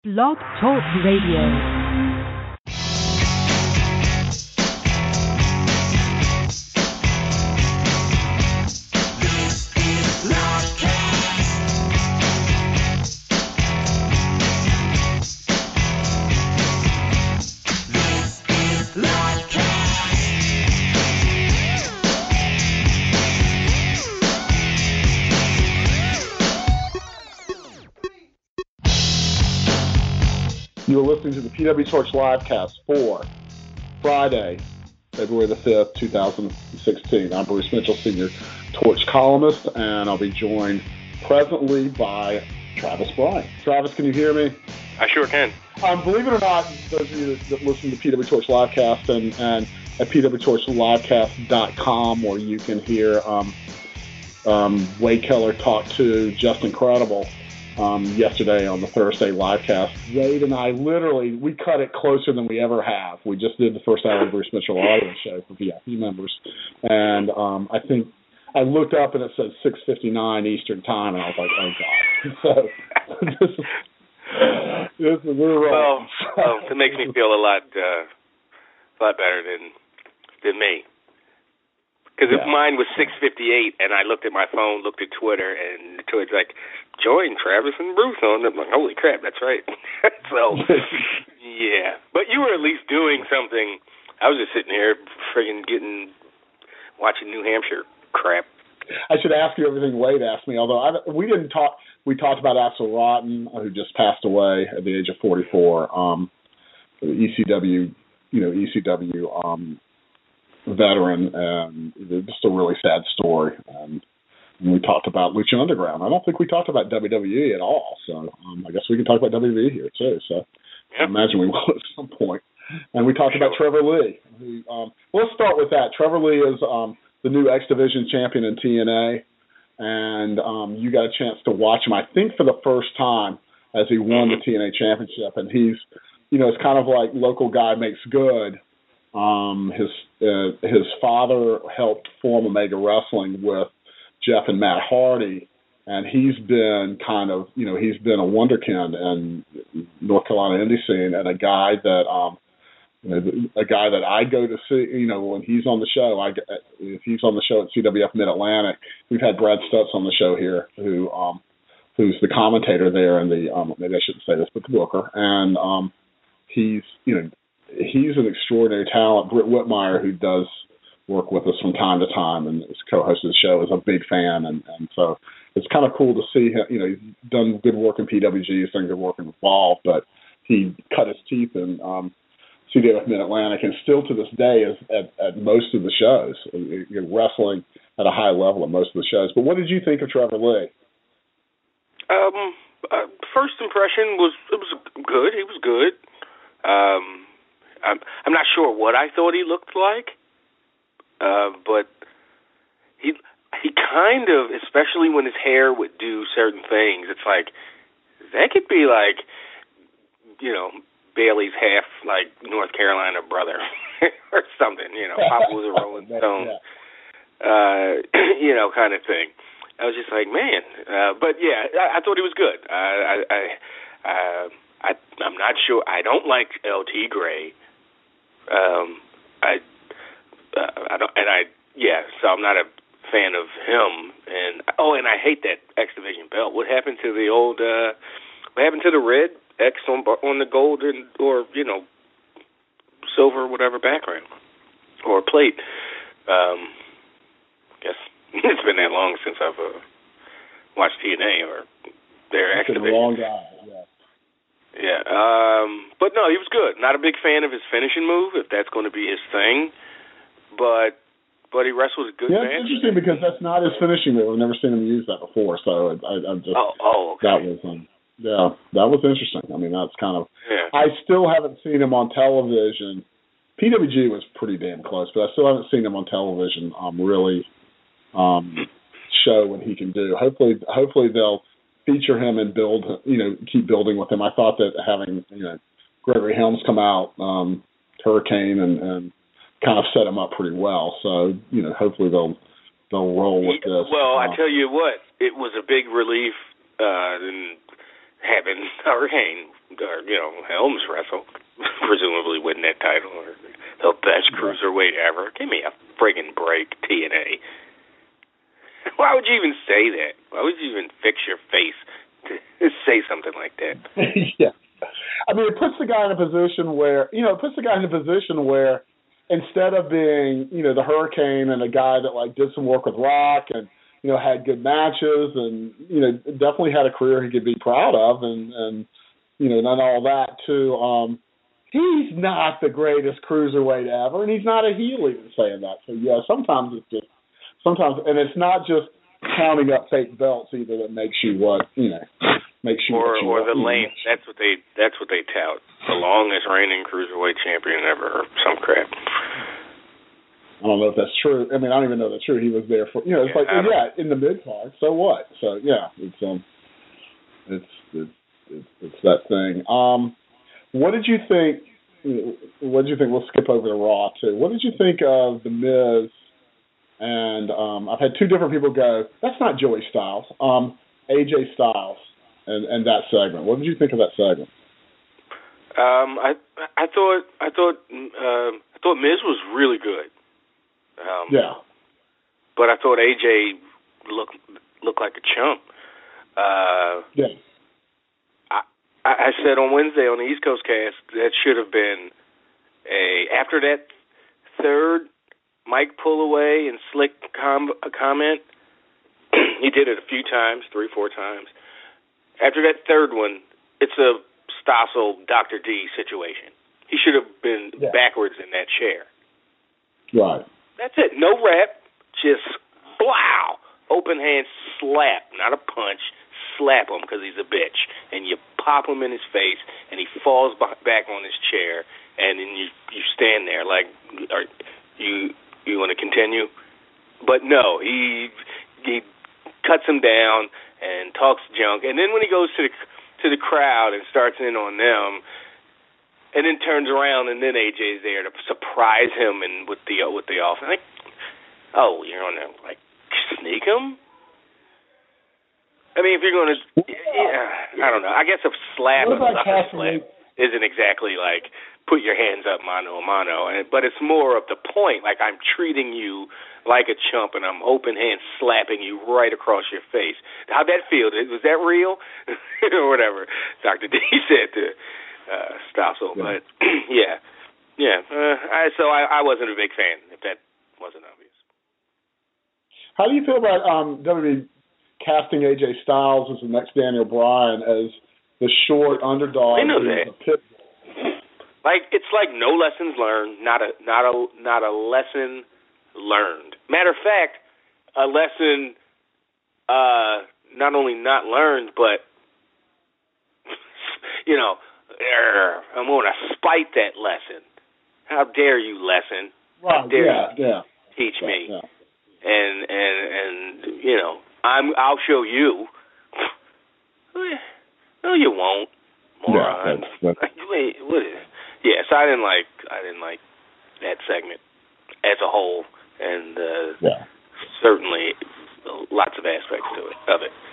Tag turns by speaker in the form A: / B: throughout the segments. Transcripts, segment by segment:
A: Blog Talk Radio.
B: You are listening to the PW Torch Livecast for Friday, February the 5th, 2016. I'm Bruce Mitchell, Senior Torch columnist, and I'll be joined presently by Travis Bryant. Travis, can you hear me?
C: I sure can.
B: Believe it or not, those of you that listen to PW Torch Livecast and at pwtorchlivecast.com, where you can hear Wade Keller talk to Justin Credible yesterday on the Thursday livecast. Wade and I we cut it closer than we ever have. We just did the first hour of the Bruce Mitchell audio show for VIP members. And I think I looked up and it said 6:59 Eastern Time, and I was like, oh, God. So we're wrong.
C: Well, it makes me feel a lot better than me. Because if mine was 6:58 and I looked at my phone, looked at Twitter, and Twitter's like, join Travis and Bruce on. I'm like, holy crap, that's right. So, yeah. But you were at least doing something. I was just sitting here friggin' watching New Hampshire crap.
B: I should ask you everything Wade asked me, although we didn't talk. We talked about Axel Rotten, who just passed away at the age of 44. ECW veteran, and just a really sad story. And we talked about Lucha Underground. I don't think we talked about WWE at all, so I guess we can talk about WWE here too. So I imagine we will at some point. And we talked about Trevor Lee. Let's start with that. Trevor Lee is the new X Division champion in TNA, and you got a chance to watch him, I think, for the first time as he won the TNA championship. And he's, it's kind of like local guy makes good. His father helped form Omega Wrestling with Jeff and Matt Hardy, and he's been he's been a wonderkind in North Carolina indie scene, and a guy that I go to see. When he's on the show, if he's on the show at CWF Mid Atlantic, we've had Brad Stutz on the show here, who's the commentator there, and maybe I shouldn't say this, but the booker, and he's an extraordinary talent. Britt Whitmire, who does work with us from time to time and is co-host of the show, is a big fan, and so it's kind of cool to see him. He's done good work in PWG, he's done good work in Evolve, but he cut his teeth in CWF Mid-Atlantic, and still to this day is at most of the shows. You're wrestling at a high level at most of the shows. But what did you think of Trevor Lee?
C: First impression was good. He was good. I'm not sure what I thought he looked like, but he kind of, especially when his hair would do certain things, it's like, that could be like, Bailey's half, like, North Carolina brother or something, Papa was a Rolling Stone, kind of thing. I was just like, man. But, yeah, I thought he was good. I'm not sure. I don't like LT Gray. So I'm not a fan of him. And I hate that X Division belt. What happened to the old? What happened to the red X on the gold or silver, whatever background or plate? Guess it's been that long since I've watched TNA or their X Division.
B: It's been a long time. Yeah.
C: Yeah, but no, he was good. Not a big fan of his finishing move, if that's going to be his thing, but he wrestled a good match.
B: Yeah, it's interesting because that's not his finishing move. I've never seen him use that before, so I'm just.
C: Okay.
B: That was interesting. I mean, that's kind of. Yeah. I still haven't seen him on television. PWG was pretty damn close, but I still haven't seen him on television. Really, show what he can do. Hopefully they'll feature him and keep building with him. I thought that having, Gregory Helms come out, Hurricane, and kind of set him up pretty well. So, hopefully they'll roll with this.
C: Well, I tell you what, it was a big relief, having Hurricane or Helms wrestle, presumably win that title, or the best cruiserweight ever. Give me a friggin' break, TNA. Why would you even say that? Why would you even fix your face to say something like that?
B: Yeah. I mean, it puts the guy in a position where, instead of being, the Hurricane and a guy that like did some work with Rock and, had good matches and, definitely had a career he could be proud of and done all that too. He's not the greatest cruiserweight ever, and he's not a heel even saying that. So yeah, sometimes, and it's not just counting up fake belts either that makes you what, makes you
C: or the lane. That's what they tout. The longest reigning cruiserweight champion ever, or some crap.
B: I don't know if that's true. I mean, I don't even know if that's true. He was there for, it's in the mid card. So what? So yeah, it's that thing. What did you think? We'll skip over to Raw too. What did you think of The Miz? And I've had two different people go, that's not Joey Styles, AJ Styles, and that segment. What did you think of that segment?
C: I thought Miz was really good.
B: Yeah.
C: But I thought AJ looked like a chump.
B: Yeah.
C: I said on Wednesday on the East Coast cast that should have been after that third Mike pull away and slick comment. He did it a few times, 3-4 times. After that third one, it's a Stossel Dr. D situation. He should have been backwards in that chair.
B: Right.
C: That's it. No rep, just blow. Open hand slap, not a punch. Slap him because he's a bitch, and you pop him in his face, and he falls back on his chair, and then you stand there like, are you want to continue? But no, he cuts him down and talks junk, and then when he goes to the crowd and starts in on them, and then turns around, and then AJ's there to surprise him and with the offense. Like, oh, you're on there like sneak him. I mean, if you're going to, I don't know. I guess a slap isn't exactly like put your hands up mano a mano, but it's more of the point. Like, I'm treating you like a chump, and I'm open hand slapping you right across your face. How'd that feel? Was that real? Or whatever Dr. D said to Stossel. Yeah. But, so I wasn't a big fan, if that wasn't obvious.
B: How do you feel about WWE casting AJ Styles as the next Daniel Bryan as the short underdog?
C: I know that. Like, it's like no lessons learned, not a lesson learned. Matter of fact, a lesson not only not learned, but I'm going to spite that lesson. How dare you, lesson?
B: Right.
C: How dare
B: you
C: teach me? Yeah. And I'll show you. No, you won't, moron.
B: Yeah,
C: Wait, what is? Yeah, so I didn't like that segment as a whole, and certainly lots of aspects of it.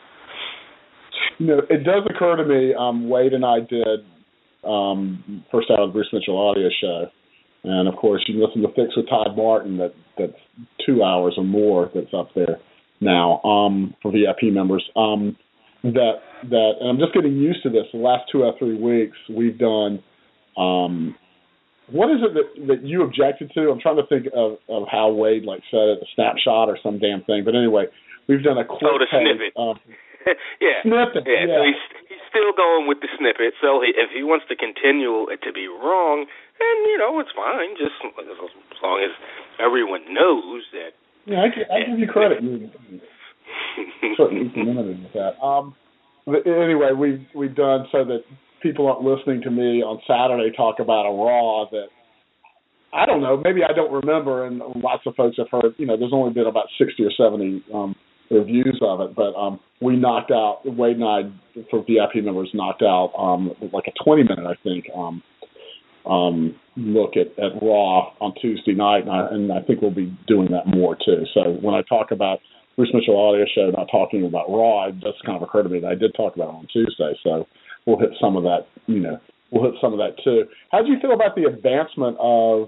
B: It does occur to me. Wade and I did first out of the Bruce Mitchell audio show, and of course you can listen to Fix with Todd Martin. That's 2 hours or more. That's up there now for VIP members. And I'm just getting used to this. The last 2 or 3 weeks we've done. What is it that you objected to? I'm trying to think of how Wade said it, a snapshot or some damn thing. But anyway, we've done a quick
C: snippet. Yeah.
B: Snippet.
C: Yeah. So he's still going with the snippet. So if he wants to continue it to be wrong, then it's fine. Just as long as everyone knows that.
B: Yeah, I give you credit. You certainly limited with that. But anyway, we've done so that people aren't listening to me on Saturday talk about a Raw that I don't know. Maybe I don't remember, and lots of folks have heard. There's only been about 60 or 70 reviews of it, but we knocked out. Wade and I, for VIP members, knocked out like a 20-minute, I think, look at Raw on Tuesday night, and I think we'll be doing that more too. So when I talk about Bruce Mitchell audio show not talking about Raw, it just kind of occurred to me that I did talk about it on Tuesday. So we'll hit some of that. We'll hit some of that too. How do you feel about the advancement of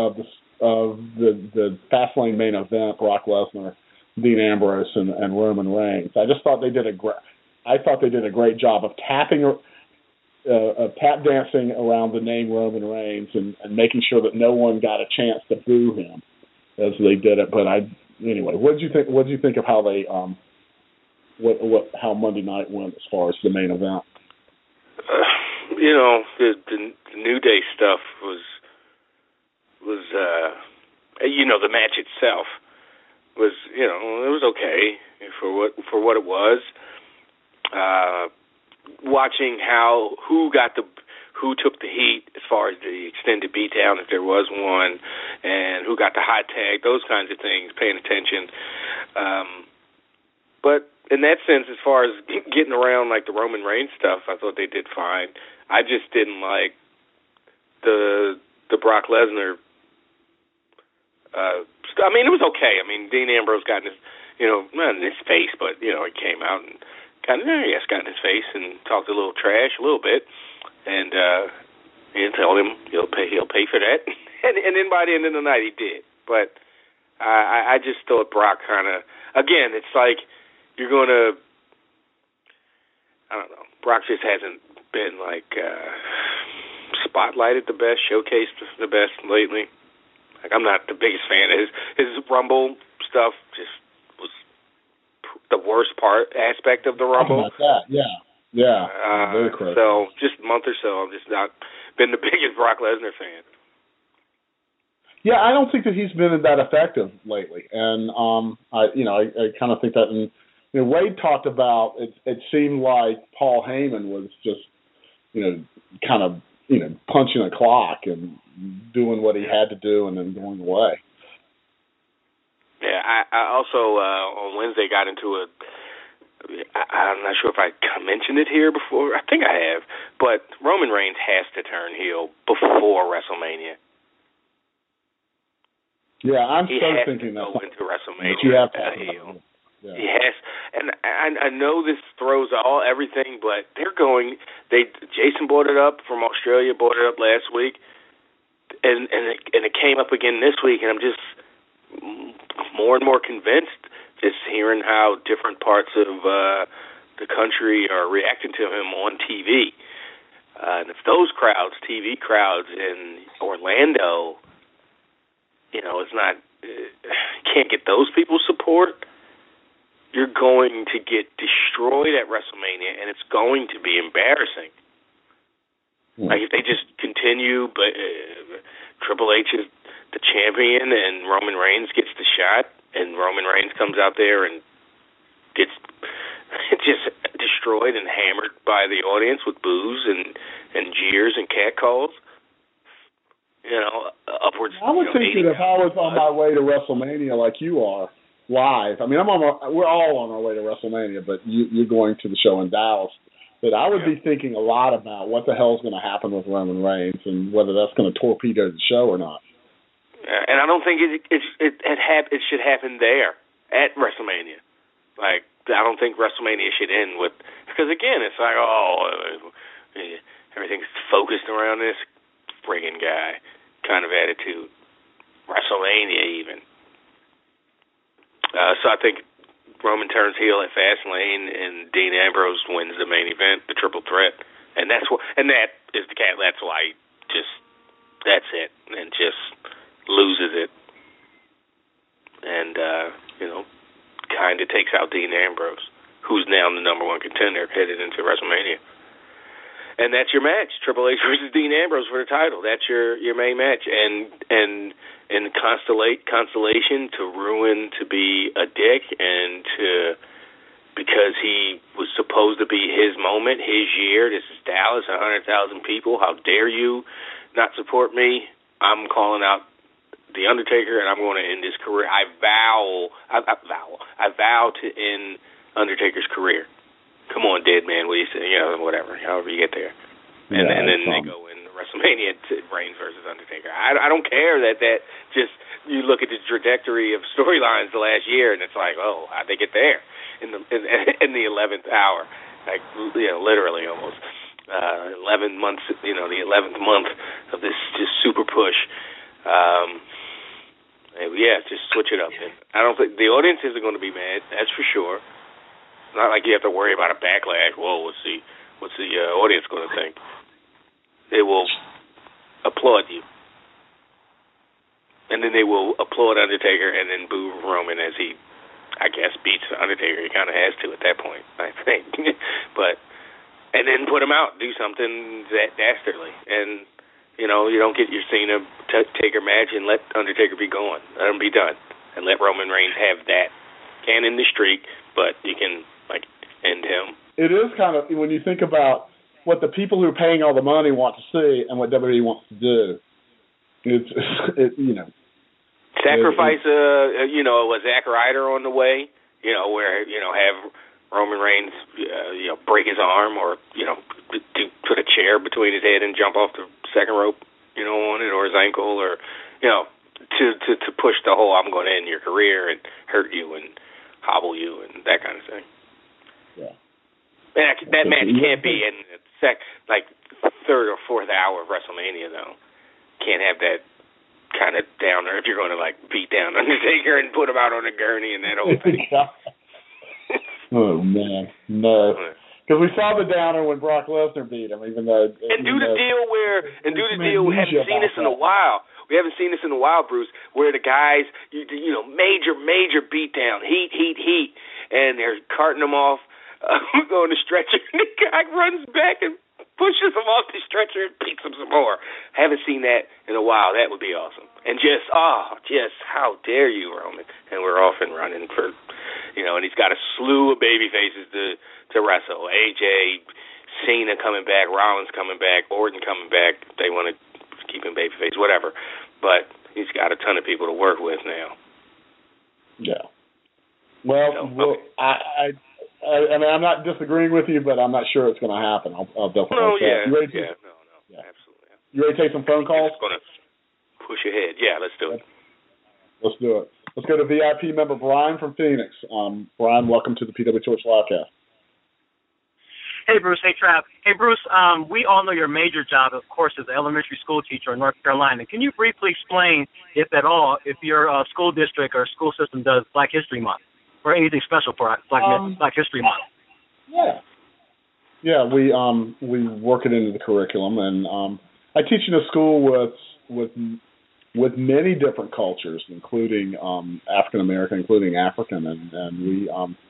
B: the Fastlane main event, Brock Lesnar, Dean Ambrose, and Roman Reigns? I just thought they did a great job of tap dancing around the name Roman Reigns and making sure that no one got a chance to boo him as they did it. But anyway, what did you think? What did you think of how they how Monday night went as far as the main event?
C: The New Day stuff was the match itself was it was okay for what it was. Watching who took the heat as far as the extended beatdown, if there was one, and who got the hot tag, those kinds of things, paying attention. But in that sense, as far as getting around like the Roman Reigns stuff, I thought they did fine. I just didn't like the Brock Lesnar. It was okay. Dean Ambrose got in his, not in his face, but he came out and got in his face and talked a little trash, a little bit, and told him he'll pay for that. and then by the end of the night, he did. But I just thought Brock kind of, again, it's like you're going to, I don't know, Brock just hasn't been like spotlighted the best, showcased the best lately. Like, I'm not the biggest fan of his Rumble stuff. Just was the worst aspect of the Rumble.
B: About that, yeah, very correct.
C: So just a month or so, I've just not been the biggest Brock Lesnar fan.
B: Yeah, I don't think that he's been that effective lately, and I kind of think that. And Wade talked about it. It seemed like Paul Heyman was just kind of punching a clock and doing what he had to do and then going away.
C: Yeah, I also on Wednesday got into I'm not sure if I mentioned it here before. I think I have, but Roman Reigns has to turn heel before WrestleMania.
B: Yeah, I'm
C: he
B: still
C: has
B: thinking
C: to go into WrestleMania.
B: You have to
C: heel. Yeah. He has, and I know this throws everything, but they're going. Jason brought it up from Australia, brought it up last week, and it came up again this week, and I'm just more and more convinced, just hearing how different parts of the country are reacting to him on TV. And if those crowds, TV crowds in Orlando, it's not, can't get those people's support, you're going to get destroyed at WrestleMania, and it's going to be embarrassing. Like, if they just continue, but Triple H is the champion, and Roman Reigns gets the shot, and Roman Reigns comes out there and gets just destroyed and hammered by the audience with boos and jeers and catcalls. Upwards.
B: I would think that if I was on my way to WrestleMania like you are, live. We're all on our way to WrestleMania, but you're going to the show in Dallas. That I would be thinking a lot about what the hell is going to happen with Roman Reigns and whether that's going to torpedo the show or not.
C: And I don't think it should happen there at WrestleMania. Like, I don't think WrestleMania should end with, because again, it's like, everything's focused around this friggin' guy kind of attitude. WrestleMania even. So I think Roman turns heel at Fastlane, and Dean Ambrose wins the main event, the triple threat, and that's why he just, that's it, and just loses it, and kind of takes out Dean Ambrose, who's now the number one contender headed into WrestleMania. And that's your match, Triple H versus Dean Ambrose for the title. That's your main match, and constellation to ruin, to be a dick, and because he was supposed to be his moment, his year. This is Dallas, 100,000 people. How dare you not support me? I'm calling out The Undertaker, and I'm going to end his career. I vow to end Undertaker's career. Come on, dead man, what do you say? Whatever, however you get there. And then they go in WrestleMania. WrestleMania Reigns versus Undertaker. I don't care that just you look at the trajectory of storylines the last year and it's like, oh, how'd they get there in the 11th hour, like literally almost 11 months, the 11th month of this just super push. Just switch it up. I don't think the audience isn't going to be mad. That's for sure. It's not like you have to worry about a backlash. Whoa, what's the audience going to think? They will applaud you, and then they will applaud Undertaker, and then boo Roman as he, I guess, beats Undertaker. He kind of has to at that point, I think. And then put him out, do something dastardly, and you don't get your Cena Taker match and let Undertaker be gone. Let him be done, and let Roman Reigns have that. Can end the streak, but you can end him.
B: It is kind of, when you think about what the people who are paying all the money want to see and what WWE wants to do,
C: sacrifice a Zack Ryder on the way, where have Roman Reigns break his arm or put a chair between his head and jump off the second rope on it, or his ankle, or to push the whole I'm going to end your career and hurt you and hobble you and that kind of thing.
B: Yeah.
C: That match can't be in the third or fourth hour of WrestleMania, though. Can't have that kind of downer if you're going to beat down Undertaker and put him out on a gurney and that whole thing.
B: Oh man, no. Because we saw the downer when Brock Lesnar beat him, even though.
C: We haven't seen this in a while. We haven't seen this in a while, Bruce, where the guys, major beatdown, heat, and they're carting them off. On the stretcher, and the guy runs back and pushes him off the stretcher and beats him some more. Haven't seen that in a while. That would be awesome. And just how dare you, Roman? And we're off and running for, and he's got a slew of baby faces to wrestle. AJ, Cena coming back, Rollins coming back, Orton coming back. They want to keep him baby face, whatever. But he's got a ton of people to work with now.
B: Yeah. Well, I mean, I'm not disagreeing with you, but I'm not sure it's going to happen. I'll definitely.
C: No, yeah,
B: you ready
C: yeah, absolutely.
B: You ready to take some phone calls?
C: It's going to push ahead. Yeah, let's do it.
B: Let's do it. Let's go to VIP member Brian from Phoenix. Brian, welcome to the PW Torch Livecast.
D: Hey, Bruce. Hey, Trav. Hey, Bruce, we all know your major job, of course, is an elementary school teacher in North Carolina. Can you briefly explain, if at all, if your school district or school system does Black History Month? Or anything special for Black History Month?
B: Yeah, we work it into the curriculum, and I teach in a school with many different cultures, including African American, including African, and we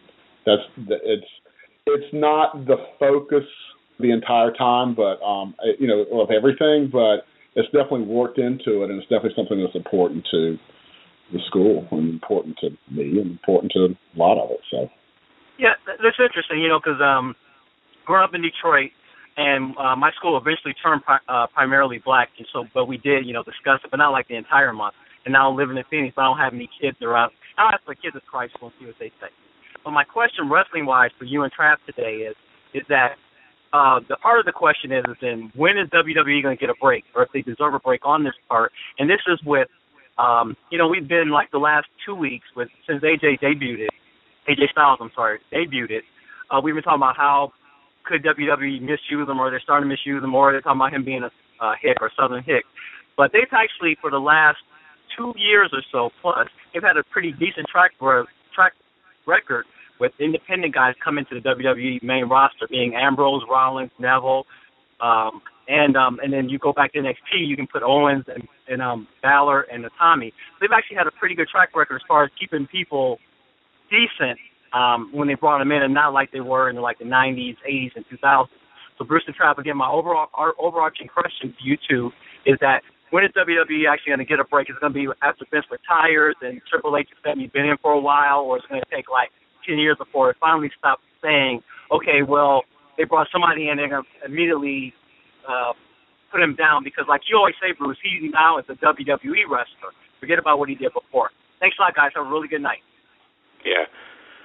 B: it's not the focus the entire time, but of everything, but it's definitely worked into it, and it's definitely something that's important to the school and important to me and important to a lot of it. So
D: yeah, that's interesting, because growing up in Detroit, and my school eventually turned primarily Black, and so but we did discuss it, but not like the entire month. And now I'm living in Phoenix, but I don't have any kids around. I don't have the kids at Christ School and see what they say. But my question, wrestling wise, for you and Trav today is that the part of the question is then when is WWE going to get a break, or if they deserve a break on this part? And this is with we've been the last 2 weeks since AJ Styles, debuted it. We've been talking about how could WWE misuse him, or they're starting to misuse him, or they're talking about him being a hick or Southern hick. But they've actually, for the last 2 years or so plus, they've had a pretty decent track record with independent guys coming to the WWE main roster, being Ambrose, Rollins, Neville, and then you go back to NXT, you can put Owens and Balor and Tommy. They've actually had a pretty good track record as far as keeping people decent when they brought them in, and not like they were in the 90s, 80s, and 2000s. So Bruce and Trav, again, our overarching question to you two is that when is WWE actually going to get a break? Is it going to be after Vince retires and Triple H has said he's been in for a while, or is it going to take 10 years before it finally stops saying, okay, well, they brought somebody in, they're going to immediately put him down, because like you always say, Bruce, he now is a WWE wrestler. Forget about what he did before. Thanks a lot, guys. Have a really good night.
C: Yeah.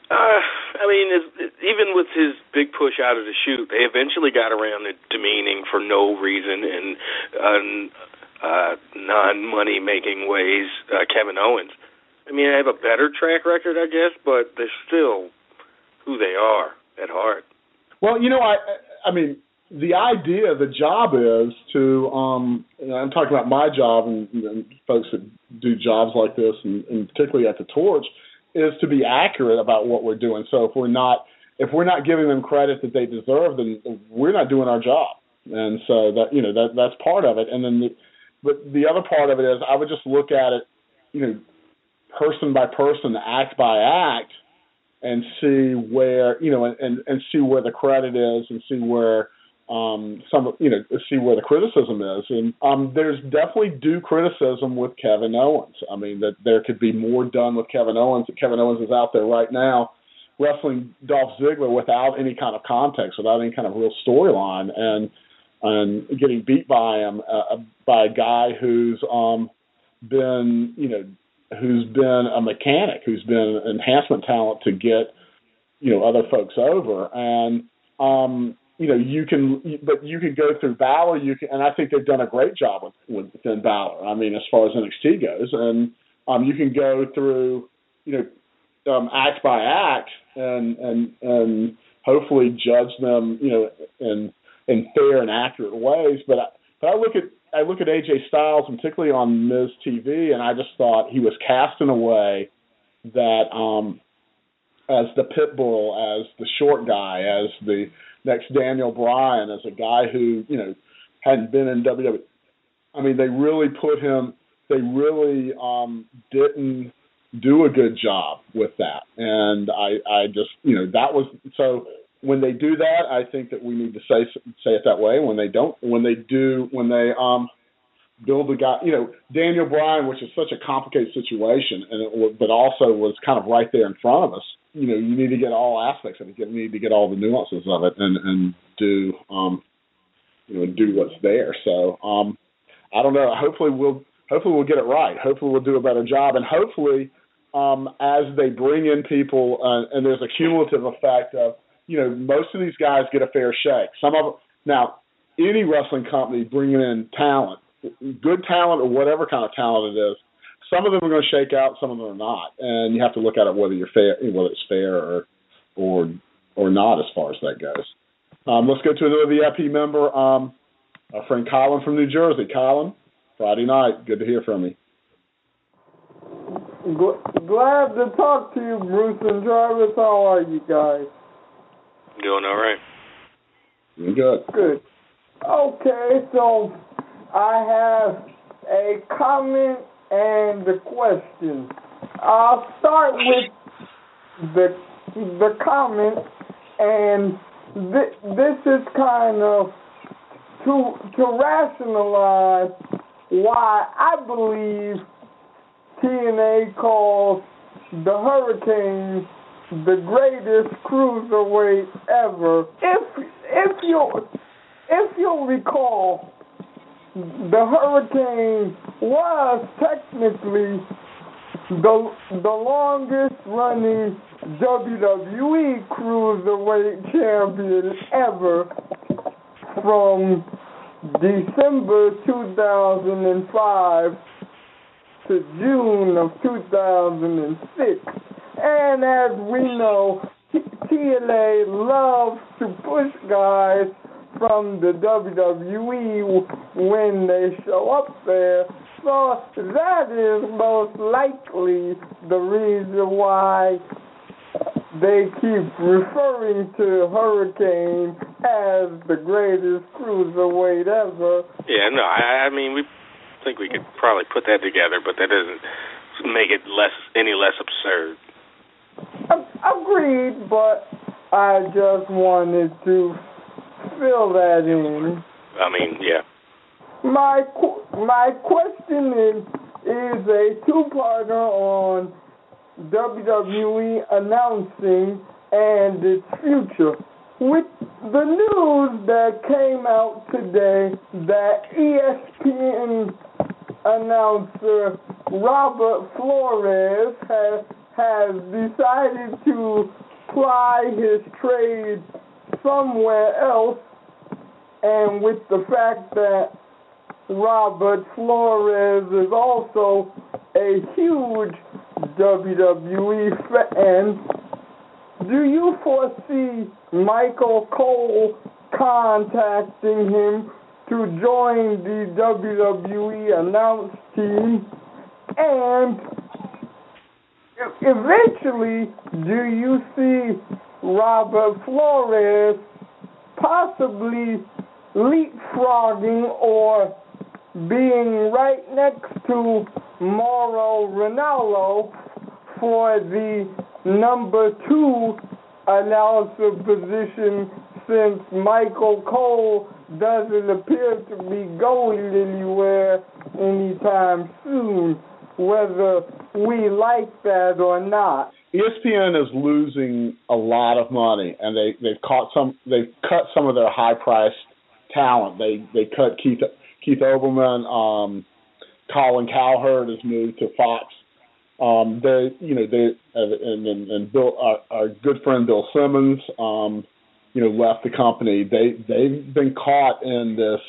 C: I mean, even with his big push out of the chute, they eventually got around to demeaning for no reason and non-money making ways Kevin Owens. I mean, they have a better track record, I guess, but they're still who they are at heart.
B: Well, I mean, the idea, the job is to, I'm talking about my job and folks that do jobs like this, and particularly at the Torch, is to be accurate about what we're doing. So if we're not giving them credit that they deserve, then we're not doing our job. And so that's part of it. And then, but the other part of it is I would just look at it, person by person, act by act, and see where and see where the credit is, and see where see where the criticism is. And there's definitely due criticism with Kevin Owens. I mean, that there could be more done with Kevin Owens. Kevin Owens is out there right now wrestling Dolph Ziggler without any kind of context, without any kind of real storyline, and getting beat by him by a guy who's been a mechanic, who's been enhancement talent to get other folks over. And you can go through Balor. And I think they've done a great job with Finn Balor. I mean, as far as NXT goes, and you can go through act by act and hopefully judge them in fair and accurate ways. But I look at AJ Styles, and particularly on Miz TV, and I just thought he was cast in a way that as the pit bull, as the short guy, as the next Daniel Bryan, as a guy who hadn't been in WWE. I mean, they really didn't do a good job with that, and I just that was so. When they do that, I think that we need to say it that way. When they build a guy, Daniel Bryan, which is such a complicated situation, but also was kind of right there in front of us. You need to get all aspects of it. You need to get all the nuances of it, and do do what's there. So I don't know. Hopefully we'll get it right. Hopefully we'll do a better job, and hopefully as they bring in people, and there's a cumulative effect of. Most of these guys get a fair shake. Now, any wrestling company bringing in talent, good talent or whatever kind of talent it is, some of them are going to shake out, some of them are not, and you have to look at it whether it's fair or not as far as that goes. Let's go to another VIP member, our friend Colin from New Jersey. Colin, Friday night, good to hear from you.
E: Glad to talk to you, Bruce and Travis. How are you guys?
C: Doing all right.
B: Good.
E: Good. Okay, so I have a comment and a question. I'll start with the comment, and this is kind of to rationalize why I believe TNA calls the Hurricane the greatest cruiserweight ever. If you'll recall, the Hurricane was technically the longest running WWE cruiserweight champion ever, from December 2005 to June of 2006. And as we know, TNA loves to push guys from the WWE when they show up there. So that is most likely the reason why they keep referring to Hurricane as the greatest cruiserweight ever.
C: Yeah, no, I mean, we think we could probably put that together, but that doesn't make it any less absurd.
E: Agreed, but I just wanted to fill that in.
C: I mean, yeah.
E: My question is a two-parter on WWE announcing and its future. With the news that came out today that ESPN announcer Robert Flores has has decided to ply his trade somewhere else, and with the fact that Robert Flores is also a huge WWE fan, do you foresee Michael Cole contacting him to join the WWE announce team? And eventually, do you see Robert Flores possibly leapfrogging or being right next to Mauro Ranallo for the number 2 announcer position, since Michael Cole doesn't appear to be going anywhere anytime soon, whether we like that or not?
B: ESPN is losing a lot of money, and they've cut some of their high-priced talent. They cut Keith Olbermann. Colin Cowherd has moved to Fox. And Bill, our good friend Bill Simmons, left the company. They've been caught in this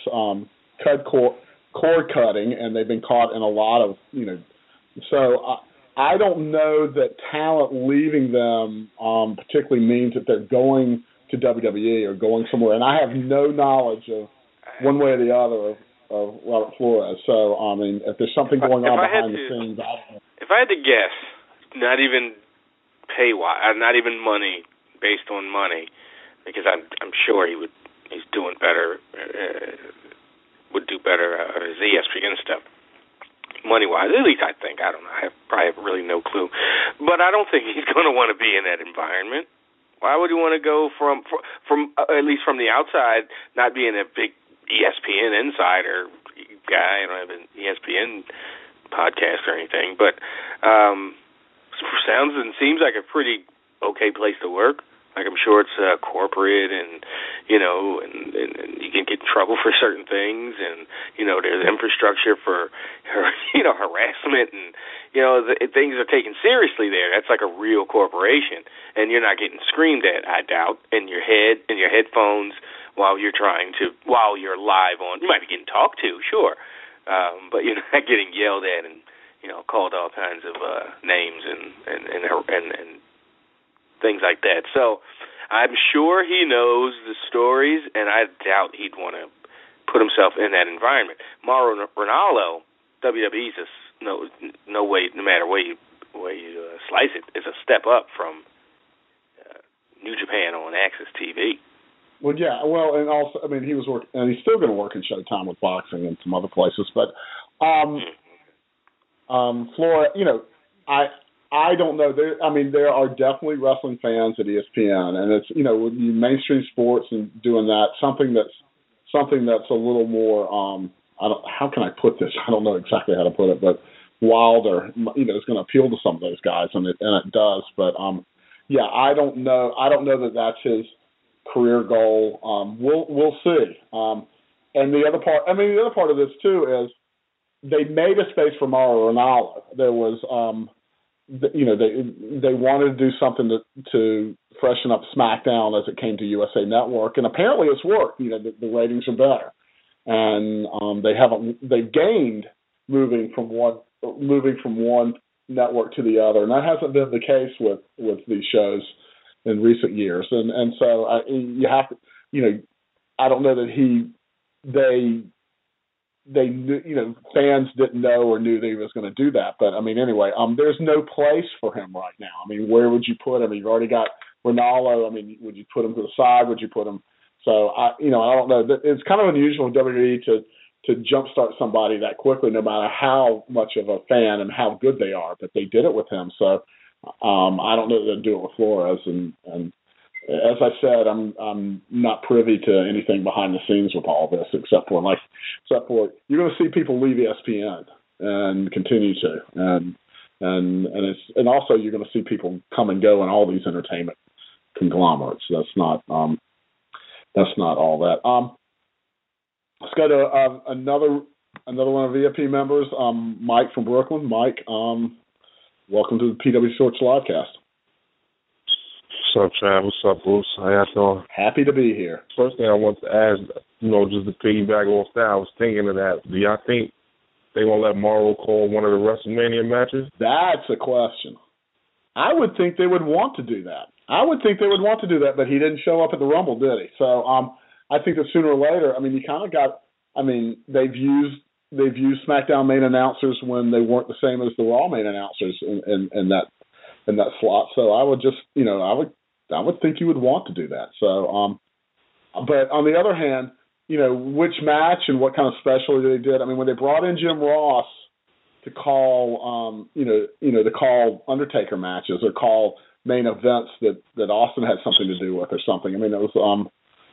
B: cord cutting, and they've been caught in a lot of So I don't know that talent leaving them particularly means that they're going to WWE or going somewhere. And I have no knowledge of one way or the other of Robert Flores. So, I mean, if there's something going on behind the scenes, I don't know.
C: If I had to guess, not even pay-wise, not even money, based on money, because I'm sure he's doing better, would do better on his ESPN stuff. Money-wise, at least I think. I don't know. I probably have really no clue. But I don't think he's going to want to be in that environment. Why would he want to go from at least from the outside, not being a big ESPN insider guy? I don't have an ESPN podcast or anything. But sounds and seems like a pretty okay place to work. Like, I'm sure it's corporate and you can get in trouble for certain things, and there's infrastructure for harassment, and things are taken seriously there. That's like a real corporation, and you're not getting screamed at, I doubt, in your headphones while you're live on. You might be getting talked to, sure, but you're not getting yelled at and called all kinds of names and things like that. So I'm sure he knows the stories, and I doubt he'd want to put himself in that environment. Mauro Ranallo, WWE's no way, no matter way you slice it, is a step up from New Japan on Access TV.
B: Well, yeah. Well, and also, I mean, he was working, and he's still going to work in Showtime with boxing and some other places. But Flora, I don't know. There are definitely wrestling fans at ESPN, and it's with mainstream sports and doing that something that's a little more. How can I put this? I don't know exactly how to put it, but wilder. Is going to appeal to some of those guys, and it does. But yeah, I don't know. I don't know that that's his career goal. We'll see. And the other part of this too is they made a space for Mauro Ranallo. There was they wanted to do something to freshen up SmackDown as it came to USA Network, and apparently it's worked. The ratings are better, and they've gained moving from one network to the other, and that hasn't been the case with these shows in recent years. And so you have to, I don't know that they knew, fans didn't know or knew that he was going to do that. But, anyway, there's no place for him right now. Where would you put him? You've already got Ranallo. Would you put him to the side? Would you put him? So, I don't know. It's kind of unusual in WWE to jumpstart somebody that quickly, no matter how much of a fan and how good they are. But they did it with him. So, I don't know that they'll do it with Flores. And as I said, I'm not privy to anything behind the scenes with all this, except for you're going to see people leave ESPN and continue to, and also you're going to see people come and go in all these entertainment conglomerates. That's not all that. Let's go to another one of the VIP members, Mike from Brooklyn. Mike, Welcome to the PW Sports Livecast.
F: What's up, Trav? What's up, Bruce? How y'all doing?
B: Happy to be here.
F: First thing I want to ask, just to piggyback off that, I was thinking of that. Do y'all think they gonna let Morrow call one of the WrestleMania matches?
B: That's a question. I would think they would want to do that. But he didn't show up at the Rumble, did he? So I think that sooner or later, you kind of got. They've used SmackDown main announcers when they weren't the same as the Raw main announcers in that slot. So I would just, I would think you would want to do that. So, but on the other hand, which match and what kind of specialty they did. When they brought in Jim Ross to call, to call Undertaker matches or call main events that Austin had something to do with or something. It was,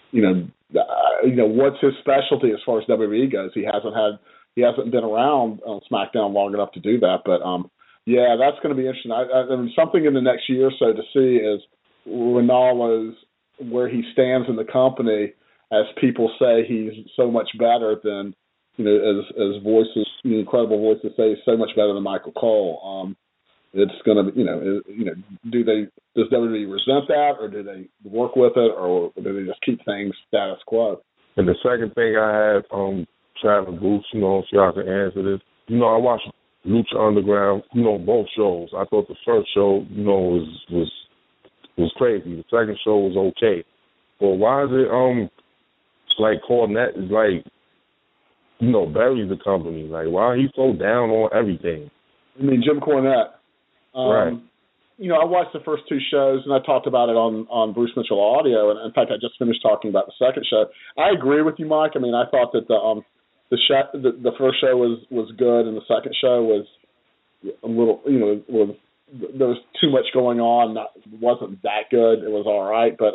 B: what's his specialty as far as WWE goes? He hasn't been around on SmackDown long enough to do that. But yeah, that's going to be interesting. Something in the next year or so to see is Ranallo's where he stands in the company. As people say, he's so much better than as voices, incredible voices say, he's so much better than Michael Cole. It's going to be, does WWE resent that, or do they work with it, or do they just keep things status quo?
F: And the second thing I had, Travis Boots, if y'all can answer this. I watched Lucha Underground, both shows. I thought the first show, was crazy. The second show was okay. But why is it, like Cornette is like, buries the company? Like, why are he so down on everything?
B: Jim Cornette.
F: Right.
B: I watched the first two shows, and I talked about it on Bruce Mitchell Audio, and in fact, I just finished talking about the second show. I agree with you, Mike. I thought that the first show was good, and the second show was a little, there was too much going on. It wasn't that good. It was all right, but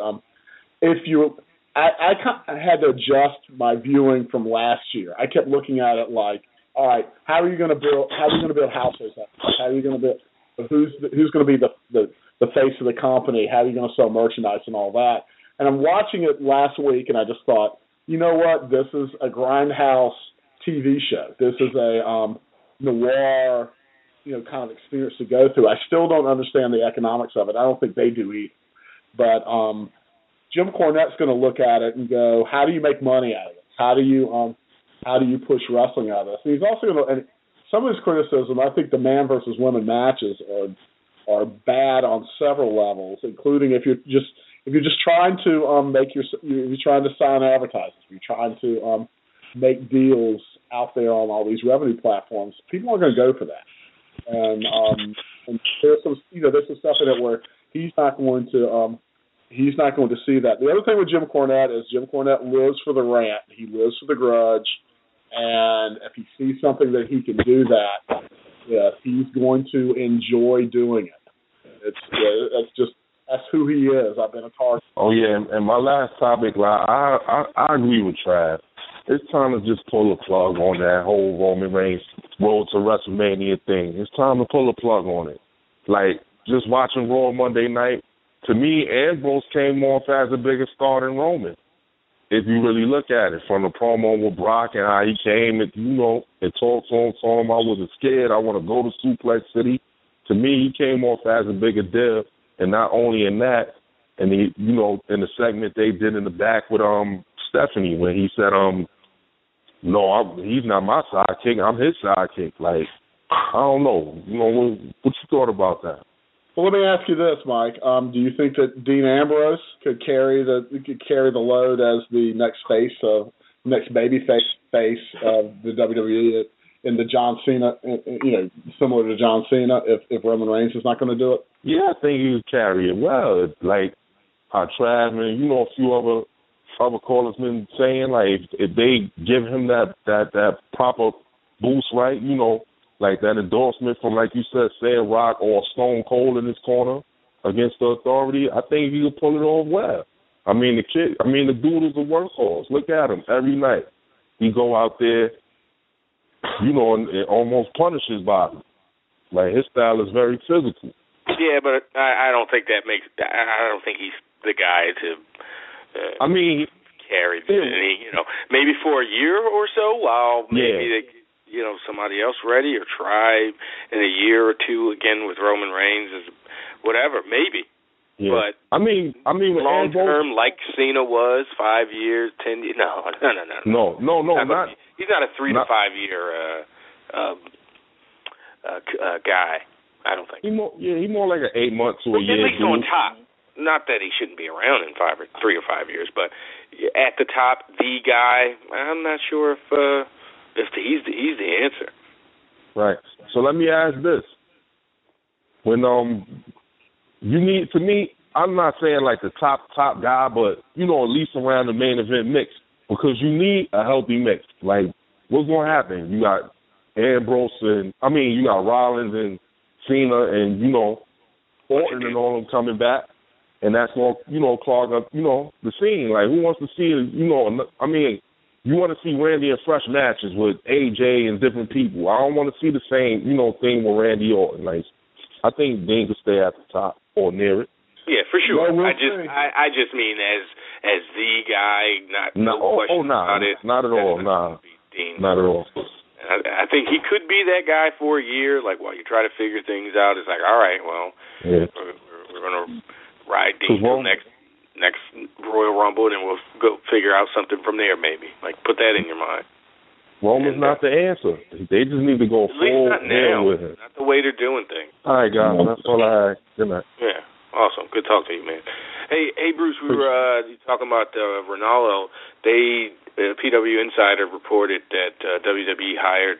B: I had to adjust my viewing from last year. I kept looking at it like, all right, how are you going to build households? How are you going to build? Who's going to be the face of the company? How are you going to sell merchandise and all that? And I'm watching it last week, and I just thought, you know what? This is a grindhouse TV show. This is a noir, kind of experience to go through. I still don't understand the economics of it. I don't think they do either. But Jim Cornette's going to look at it and go, how do you make money out of it? How do you push wrestling out of this? And he's also going to, and some of his criticism, I think the man versus women matches are bad on several levels, including if you're just trying to you're trying to sign advertisers, you're trying to make deals out there on all these revenue platforms, people aren't going to go for that. And there's some stuff in it where he's not going to see that. The other thing with Jim Cornette is Jim Cornette lives for the rant. He lives for the grudge. And if he sees something that he can do that, he's going to enjoy doing it. That's who he is. I've been a target.
F: Oh yeah, and my last topic, I agree with Trav. It's time to just pull a plug on that whole Roman Reigns road to WrestleMania thing. It's time to pull a plug on it. Like, just watching Raw Monday night, to me, Ambrose came off as a bigger star than Roman. If you really look at it, from the promo with Brock and how he came and, and talked to him, told him I wasn't scared, I want to go to Suplex City. To me, he came off as a bigger deal, and not only in that, and in the segment they did in the back with Stephanie, when he said, no, he's not my sidekick, I'm his sidekick. Like, I don't know. What you thought about that?
B: Well, let me ask you this, Mike. Do you think that Dean Ambrose could carry the load as the next baby face of the WWE in the John Cena, similar to John Cena, if Roman Reigns is not going to do it?
F: Yeah, I think he could carry it well. Like how Trav and a few other callers been saying, like if they give him that proper boost, right? Like that endorsement from, like you said, Sam Rock or Stone Cold in his corner against the Authority, I think he could pull it off well. The dude is a workhorse. Look at him every night. He go out there, and almost punishes Bobby. Like, his style is very physical.
C: Yeah, but I don't think I don't think he's the guy to. Carry. Maybe for a year or so, while maybe somebody else ready, or try in a year or two again with Roman Reigns, whatever, maybe.
F: Yeah.
C: But
F: I mean,
C: long term, like Cena was, 5 years, 10 years. No. He's not a 3 to 5 year guy. I don't think.
F: He's more like an 8 months to a year.
C: At least on top. Not that he shouldn't be around in 3 or 5 years, but at the top, the guy. I'm not sure if he's the answer.
F: Right. So let me ask this: when you need, to me, I'm not saying like the top guy, but at least around the main event mix, because you need a healthy mix. Like, what's going to happen? You got Ambrose you got Rollins and Cena and Orton and all them coming back, and that's going to clog up the scene. Like, who wants to see you want to see Randy in fresh matches with AJ and different people. I don't want to see the same thing with Randy Orton. Like, I think Dean could stay at the top or near it.
C: Yeah, for sure. I just mean as the guy, no question about it.
F: Not at all.
C: Dean.
F: Not at all.
C: I think he could be that guy for a year, like while you try to figure things out. It's like, all right, well, we're going to ride Dean till next Royal Rumble, and then we'll go figure out something from there, maybe. Like, put that in your mind.
F: Roman's not the answer. They just need to go full in with him.
C: Not the way they're doing things.
F: All right, guys. That's all I had. Good night.
C: Yeah, awesome. Good talk to you, man. Hey, Bruce, we were talking about Ronaldo. PW Insider reported that WWE hired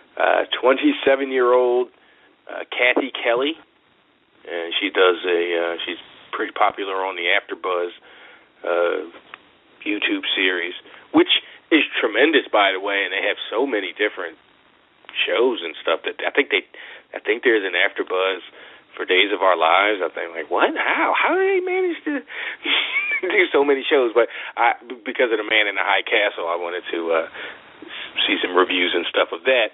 C: 27-year-old Kathy Kelly, and she does she's pretty popular on the AfterBuzz YouTube series, which is tremendous, by the way, and they have so many different shows and stuff that I think there's an AfterBuzz for Days of Our Lives. I think, like, what? How do they manage to do so many shows? But because of The Man in the High Castle, I wanted to see some reviews and stuff of that.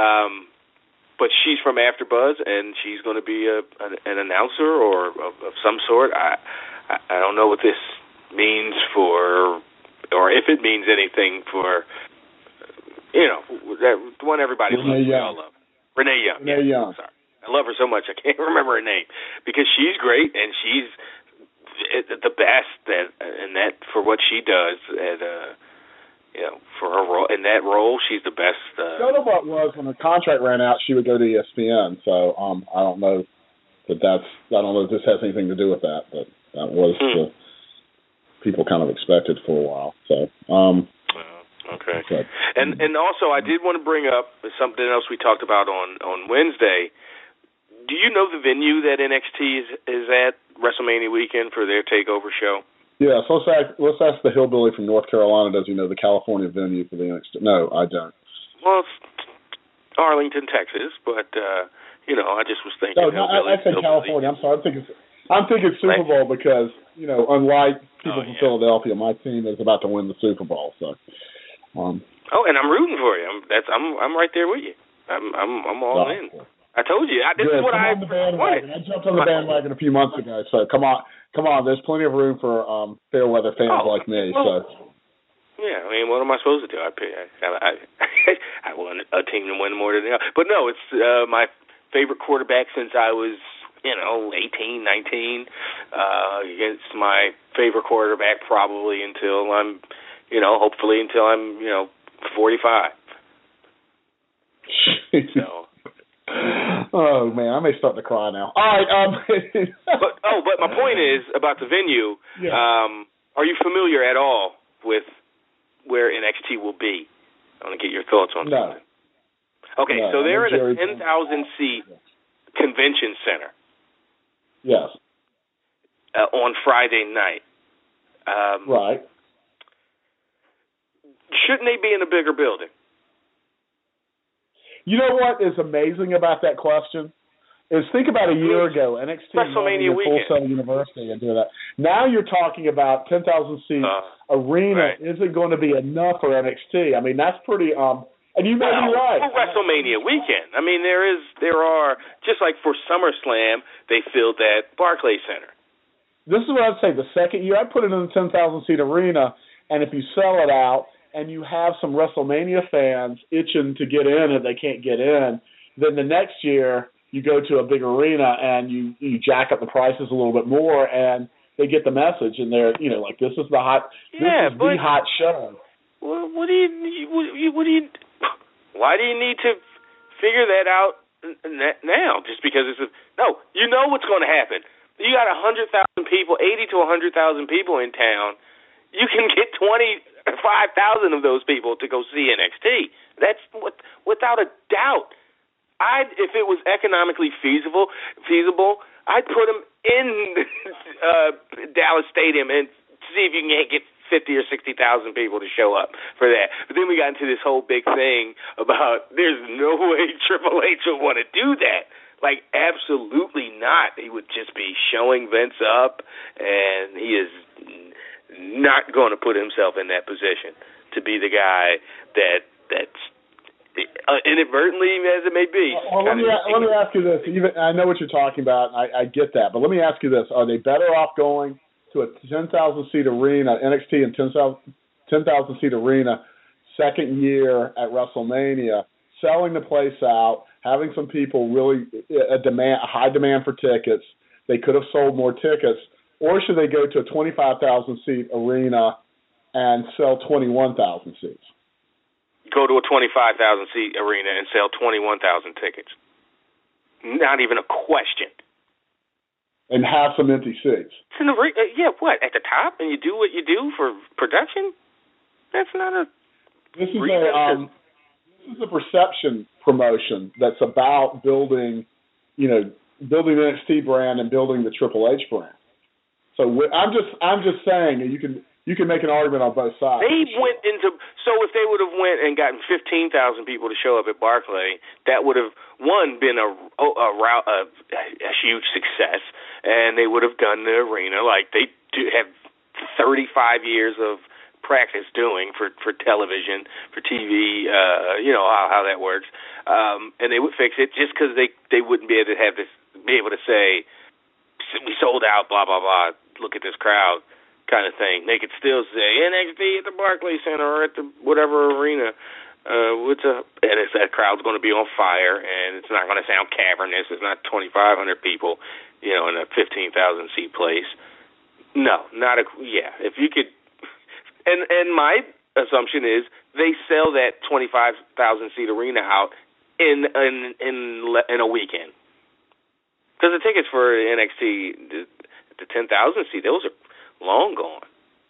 C: But she's from AfterBuzz, and she's going to be an announcer or of some sort. I don't know what this means for, or if it means anything for, the one everybody loves. We all love. Renee Young.
B: Renee Young.
C: Sorry. I love her so much I can't remember her name, because she's great and she's the best for what she does for her role in that role. She's the best.
B: What was when the contract ran out, she would go to ESPN. So I don't know if this has anything to do with that, but that was the people kind of expected for a while. So.
C: Okay. And also, I did want to bring up something else we talked about on Wednesday. Do you know the venue that NXT is at WrestleMania weekend for their takeover show?
B: Yeah, so let's ask the hillbilly from North Carolina. Does he know the California venue for the NXT? No, I don't.
C: Well, it's Arlington, Texas, but I just was thinking.
B: No, I said California. I'm sorry. I'm thinking Super Bowl because unlike people from Philadelphia, my team is about to win the Super Bowl. So.
C: And I'm rooting for you. I'm right there with you. I'm all in. I told you. This is what I wanted.
B: I jumped on the bandwagon a few months ago. So come on. There's plenty of room for fair weather fans like me. So.
C: Yeah, I mean, what am I supposed to do? I want a team to win more than the other. But no, it's my favorite quarterback since I was 18, 19. Against my favorite quarterback probably until I'm, hopefully until I'm, 45.
B: So. Oh man, I may start to cry now. All right.
C: But my point is about the venue.
B: Yeah.
C: Are you familiar at all with where NXT will be? I want to get your thoughts on something. Okay, so they're in a 10,000-seat convention center.
B: Yes.
C: On Friday night.
B: Right.
C: Shouldn't they be in a bigger building?
B: You know what is amazing about that question? Is think about a year ago, NXT
C: WrestleMania
B: Full Sail University and do that. Now you're talking about 10,000 seat arena. Right. Isn't going to be enough for NXT? I mean, that's pretty. And you may be right.
C: For WrestleMania weekend, I mean, there are just like for SummerSlam, they filled that Barclays Center.
B: This is what I'd say. The second year, I put it in the 10,000 seat arena, and if you sell it out, and you have some WrestleMania fans itching to get in and they can't get in, then the next year you go to a big arena and you jack up the prices a little bit more, and they get the message, and they're, you know, like, this is the hot show.
C: Well, why do you need to figure that out now? Just because no, you know what's going to happen. You got 100,000 people, 80 to 100,000 people in town. You can get 25,000 of those people to go see NXT. That's without a doubt. If it was economically feasible, I'd put them in Dallas Stadium and see if you can get 50 or 60,000 people to show up for that. But then we got into this whole big thing about there's no way Triple H would want to do that. Like, absolutely not. He would just be showing Vince up, and he is not going to put himself in that position to be the guy that's inadvertently, as it may be.
B: Well, let me ask you this. I know what you're talking about, and I get that, but let me ask you this. Are they better off going to a 10,000-seat arena, NXT and 10,000-seat arena, second year at WrestleMania, selling the place out, having some people really a high demand for tickets? They could have sold more tickets. Or should they go to a 25,000-seat arena and sell 21,000 seats?
C: Go to a 25,000-seat arena and sell 21,000 tickets. Not even a question.
B: And have some empty seats.
C: It's in the what, at the top? And you do what you do for production? That's not a...
B: This is a perception promotion that's about building the NXT brand and building the Triple H brand. So I'm just saying you can make an argument on both sides.
C: So if they would have went and gotten 15,000 people to show up at Barclay, that would have been a huge success, and they would have done the arena like they do have 35 years of practice doing for television, for TV, how that works, and they would fix it just because they wouldn't be able to say we sold out, blah blah blah. Look at this crowd, kind of thing. They could still say NXT at the Barclays Center or at the whatever arena. That crowd's going to be on fire, and it's not going to sound cavernous. It's not 2,500 people, in a 15,000 seat place. No, if you could. And my assumption is they sell that 25,000 seat arena out in a weekend, because the tickets for NXT, the 10,000 seat, those are long gone.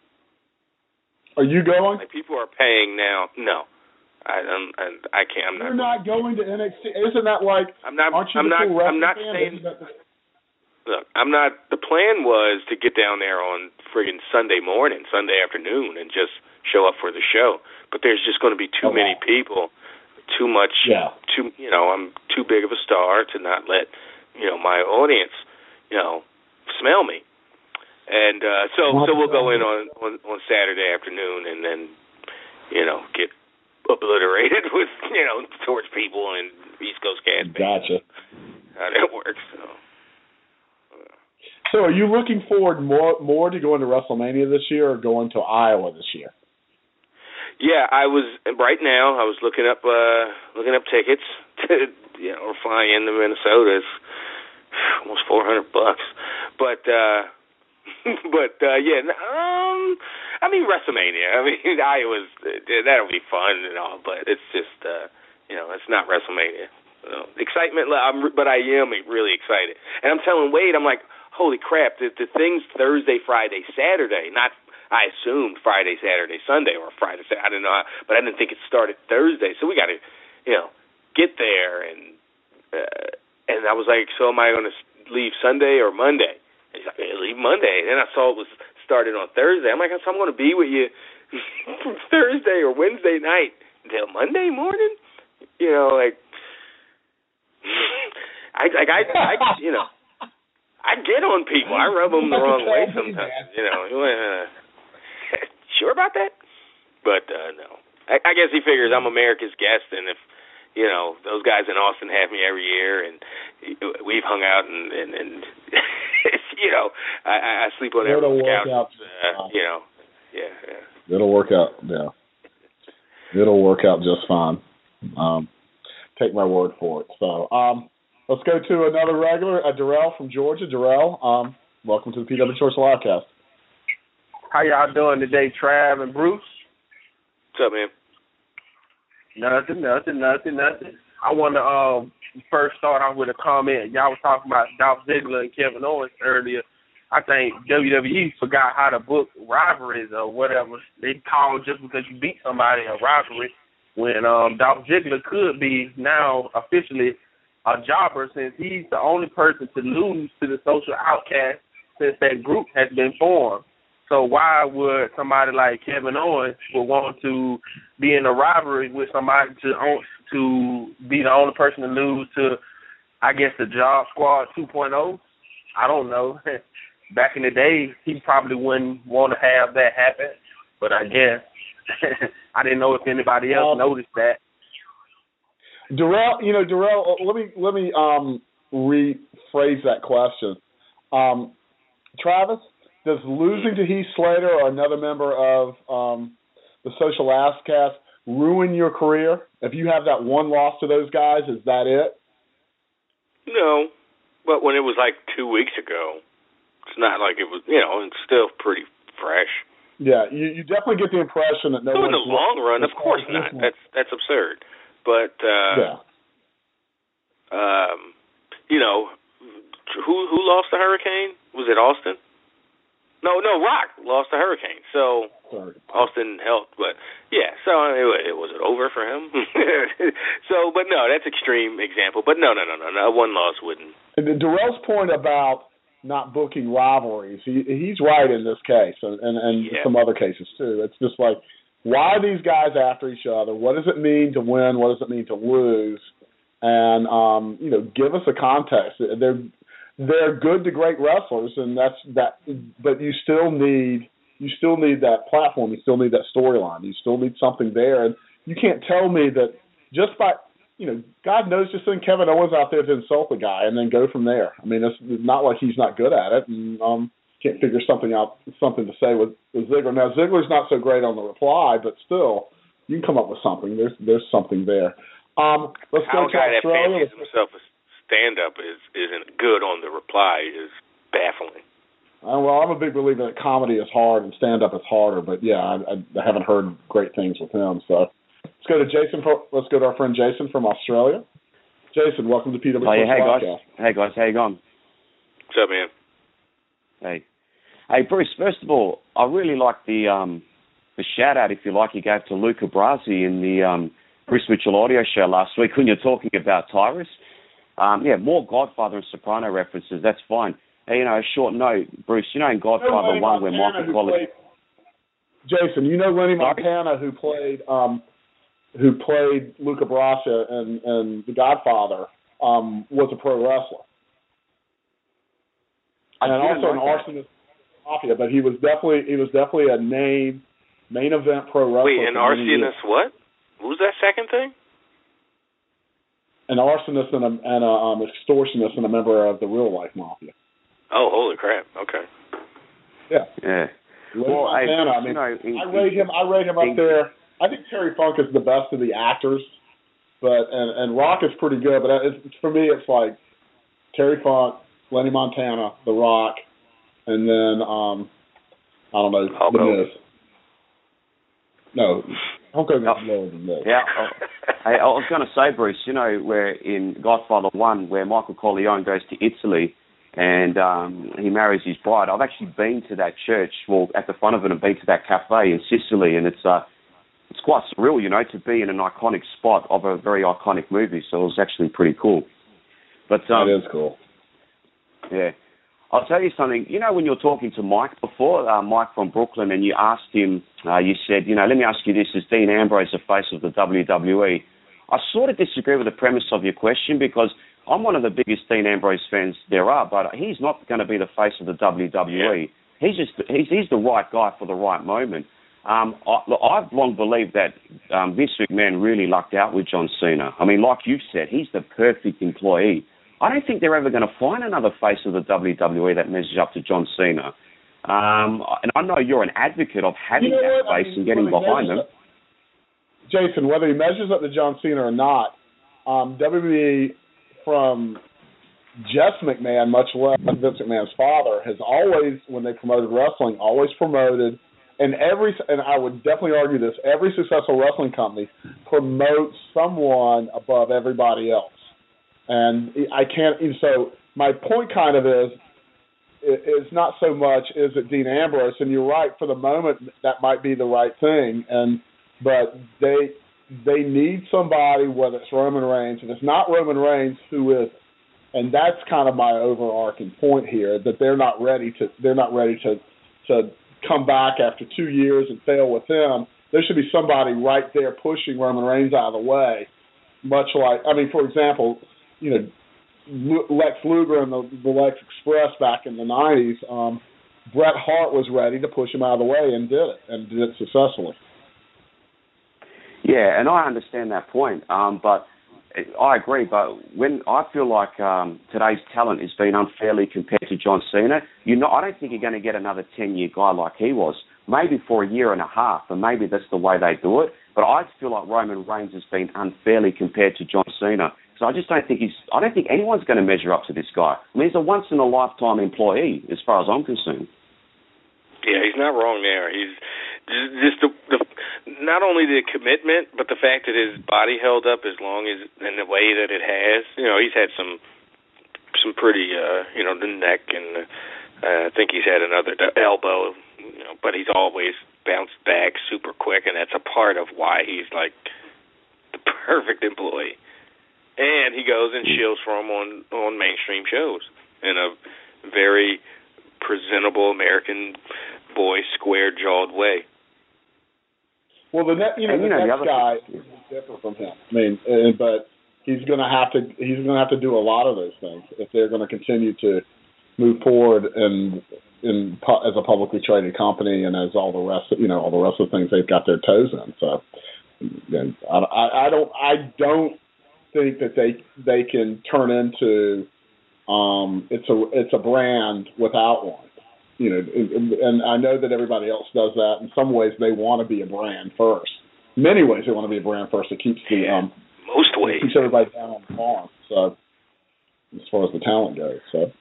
B: Are you going?
C: Like, people are paying now. No, I can't. I'm not.
B: You're not going to NXT. Isn't that like?
C: I'm not.
B: Aren't you
C: I'm not.
B: I'm
C: not saying. Look, I'm not. The plan was to get down there on friggin' Sunday afternoon, and just show up for the show. But there's just going to be too many people, too much.
B: Yeah.
C: I'm too big of a star to not let my audience, smell me. And so we'll go in on Saturday afternoon, and then get obliterated with towards people and East Coast gas.
B: Gotcha.
C: How that works.
B: So are you looking forward more to going to WrestleMania this year or going to Iowa this year?
C: Yeah, I was looking up tickets to or flying into Minnesota. It's almost $400, but WrestleMania. Iowa's that'll be fun and all, but it's just it's not WrestleMania. Excitement, but I am really excited, and I'm telling Wade, I'm like, holy crap, the thing's Thursday, Friday, Saturday. Not, I assumed Friday, Saturday, Sunday, or Friday, Saturday. I didn't know, but I didn't think it started Thursday. So we got to, get there. And I was like, so am I going to leave Sunday or Monday? And he's like, leave Monday. And then I saw it was started on Thursday. I'm like, so I'm going to be with you from Thursday or Wednesday night until Monday morning? I get on people. I rub them the wrong way sometimes. Sure about that? But no. I guess he figures I'm America's guest, and if those guys in Austin have me every year, and we've hung out, and I sleep on everyone's couch.
B: Yeah. It'll work out. Yeah. It'll work out just fine. Take my word for it. So let's go to another regular, Darrell from Georgia. Darrell, welcome to the PW Choice Livecast.
G: How y'all doing today, Trav and Bruce?
C: What's up, man?
G: Nothing. I want to first start off with a comment. Y'all was talking about Dolph Ziggler and Kevin Owens earlier. I think WWE forgot how to book rivalries or whatever. They call just because you beat somebody a rivalry when Dolph Ziggler could be now officially a jobber since he's the only person to lose to the social outcast since that group has been formed. So why would somebody like Kevin Owens would want to be in a rivalry with somebody to be the only person to lose to, I guess, the Job Squad 2.0? I don't know. Back in the day, he probably wouldn't want to have that happen, but I guess I didn't know if anybody else noticed that.
B: Darrell, let me rephrase that question. Travis, does losing to Heath Slater or another member of the Social Outcast ruin your career? If you have that one loss to those guys, is that it?
C: No, but when it was like 2 weeks ago, it's not like it was, it's still pretty fresh.
B: Yeah, you definitely get the impression that
C: in the long run, of course not. That's absurd. But who lost the Hurricane? Was it Austin? No, Rock lost the Hurricane. So Austin helped, but yeah. So was it over for him? So, but no, that's extreme example. But no, one loss wouldn't.
B: And Darrell's point about not booking rivalries, he's right in this case, and some other cases too. It's just like, why are these guys after each other? What does it mean to win? What does it mean to lose? And give us a context. They're good to great wrestlers, and that's that. But you still need that platform. You still need that storyline. You still need something there, and you can't tell me that just by God knows, just send Kevin Owens out there to insult the guy and then go from there. I mean, it's not like he's not good at it, and can't figure something to say with Ziggler. Now Ziggler's not so great on the reply, but still, you can come up with something. There's something there. Let's go to Australia. How a guy that fancies himself a stand-up isn't good on the reply is baffling. Well, I'm a big believer that comedy is hard and stand-up is harder, but yeah, I haven't heard great things with him. So let's go to Jason. Let's go to our friend Jason from Australia. Jason, welcome to PW.
H: Hey guys, how you going?
C: What's up, man?
H: Hey Bruce. First of all, I really like the shout out, if you like, you gave to Luca Brasi in the Bruce Mitchell audio show last week when you're talking about Tyrus. More Godfather and Soprano references. That's fine. Hey, a short note, Bruce. In Godfather 1 where Michael Collins.
B: Jason, Lenny Montana who played Luca Brasi and The Godfather was a pro wrestler. And also an arsonist mafia, but he was definitely a main event pro wrestler.
C: Wait, an arsonist what? What was that second thing?
B: An arsonist and a extortionist and a member of the real life mafia.
C: Oh, holy crap! Okay.
B: Yeah. Well, Montana, I rate him up there. I think Terry Funk is the best of the actors, but and Rock is pretty good. But for me, it's like Terry Funk, Lenny Montana, The Rock, and then I don't know, The Miz. No, Hulk Hogan's lower than this.
H: Yeah, I was going to say, Bruce, where in Godfather 1, where Michael Corleone goes to Italy and he marries his bride. I've actually been to that church, at the front of it, and been to that cafe in Sicily, and it's quite surreal, to be in an iconic spot of a very iconic movie. So it was actually pretty cool. But
B: that is cool.
H: Yeah. I'll tell you something. When you were talking to Mike before, Mike from Brooklyn, and you asked him, you said, let me ask you this, is Dean Ambrose the face of the WWE? I sort of disagree with the premise of your question because I'm one of the biggest Dean Ambrose fans there are, but he's not going to be the face of the WWE. Yeah. He's the right guy for the right moment. I've long believed that Vince McMahon really lucked out with John Cena. I mean, like you've said, he's the perfect employee. I don't think they're ever going to find another face of the WWE that measures up to John Cena. And I know you're an advocate of having that face and getting behind them.
B: Jason, whether he measures up to John Cena or not, WWE from Jess McMahon, much less Vince McMahon's father, has always, when they promoted wrestling, always promoted, and I would definitely argue this, every successful wrestling company promotes someone above everybody else. And so my point kind of is not so much is it Dean Ambrose, and you're right, for the moment that might be the right thing, but they need somebody, whether it's Roman Reigns. If it's not Roman Reigns, who is it? And that's kind of my overarching point here, that they're not ready to come back after 2 years and fail with him. There should be somebody right there pushing Roman Reigns out of the way, much like, for example, Lex Luger and the Lex Express back in the 90s, Bret Hart was ready to push him out of the way and did it successfully.
H: Yeah, and I understand that point, but I agree. But when I feel like today's talent is being unfairly compared to John Cena, I don't think you're going to get another 10-year guy like he was. Maybe for a year and a half, and maybe that's the way they do it. But I feel like Roman Reigns has been unfairly compared to John Cena. So I just don't think anyone's going to measure up to this guy. He's a once-in-a-lifetime employee, as far as I'm concerned.
C: Yeah, he's not wrong there. He's just not only the commitment, but the fact that his body held up as long as in the way that it has. He's had some pretty, the neck, and I think he's had another elbow. But he's always bounced back super quick, and that's a part of why he's like the perfect employee. And he goes and shills for him on mainstream shows in a very presentable American boy, square-jawed way.
B: Well, the next guy is different from him. But he's going to have to do a lot of those things if they're going to continue to move forward as a publicly traded company, and as all the rest of the things they've got their toes in. So, I don't think that they can turn into it's a brand without one. And I know that everybody else does that. In some ways, they want to be a brand first. In many ways, they want to be a brand first. It keeps
C: most ways
B: keeps everybody down on the farm. So, as far as the talent goes, so.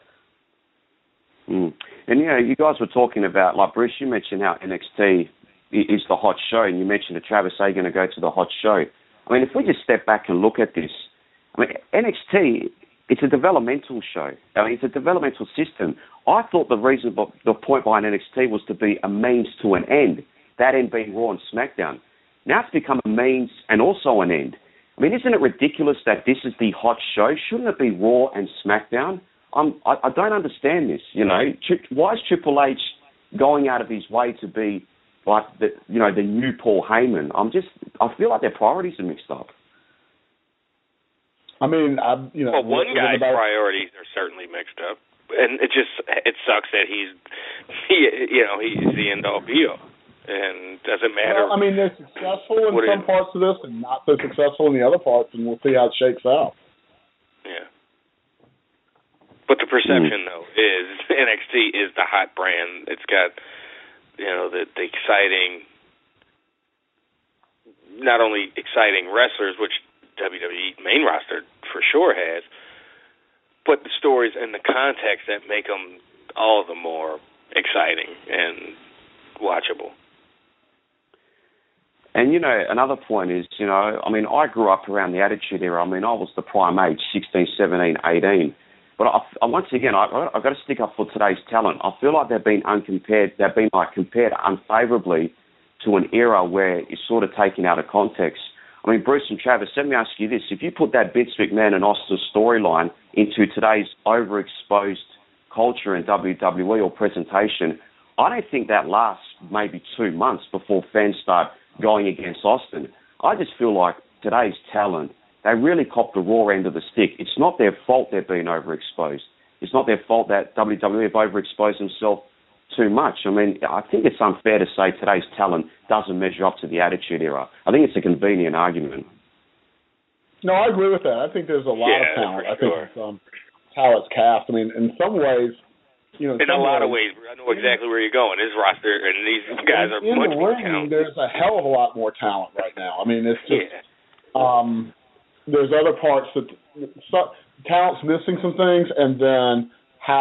H: And you guys were talking about, like Bruce, you mentioned how NXT is the hot show, and you mentioned that Travis A going to go to the hot show. If we just step back and look at this, NXT, it's a developmental show. It's a developmental system. I thought the point behind NXT was to be a means to an end, that end being Raw and SmackDown. Now it's become a means and also an end. Isn't it ridiculous that this is the hot show? Shouldn't it be Raw and SmackDown? I don't understand this. Why is Triple H going out of his way to be like the new Paul Heyman? I feel like their priorities are mixed up.
C: Well, one guy's priorities are certainly mixed up, and it sucks that he's the end all be all, and doesn't matter.
B: Well, they're successful in some parts of this and not so successful in the other parts, and we'll see how it shakes out.
C: Yeah. But the perception, though, is NXT is the hot brand. It's got, the exciting, not only exciting wrestlers, which WWE main roster for sure has, but the stories and the context that make them all the more exciting and watchable.
H: And, another point is, I grew up around the Attitude Era. I was the prime age, 16, 17, 18. But once again, I've got to stick up for today's talent. I feel like they've been compared unfavourably to an era where it's sort of taken out of context. Bruce and Travis, let me ask you this. If you put that Vince McMahon and Austin storyline into today's overexposed culture in WWE or presentation, I don't think that lasts maybe 2 months before fans start going against Austin. I just feel like today's talent, they really copped the raw end of the stick. It's not their fault they're being overexposed. It's not their fault that WWE have overexposed themselves too much. I think it's unfair to say today's talent doesn't measure up to the Attitude Era. I think it's a convenient argument.
B: No, I agree with that. I think there's a lot of talent. I think it's how it's cast. In some ways,
C: In a lot of ways, I know exactly where you're going. This roster and these guys are much more talented.
B: There's a hell of a lot more talent right now. I mean, it's just there's other parts that talent's missing some things, and then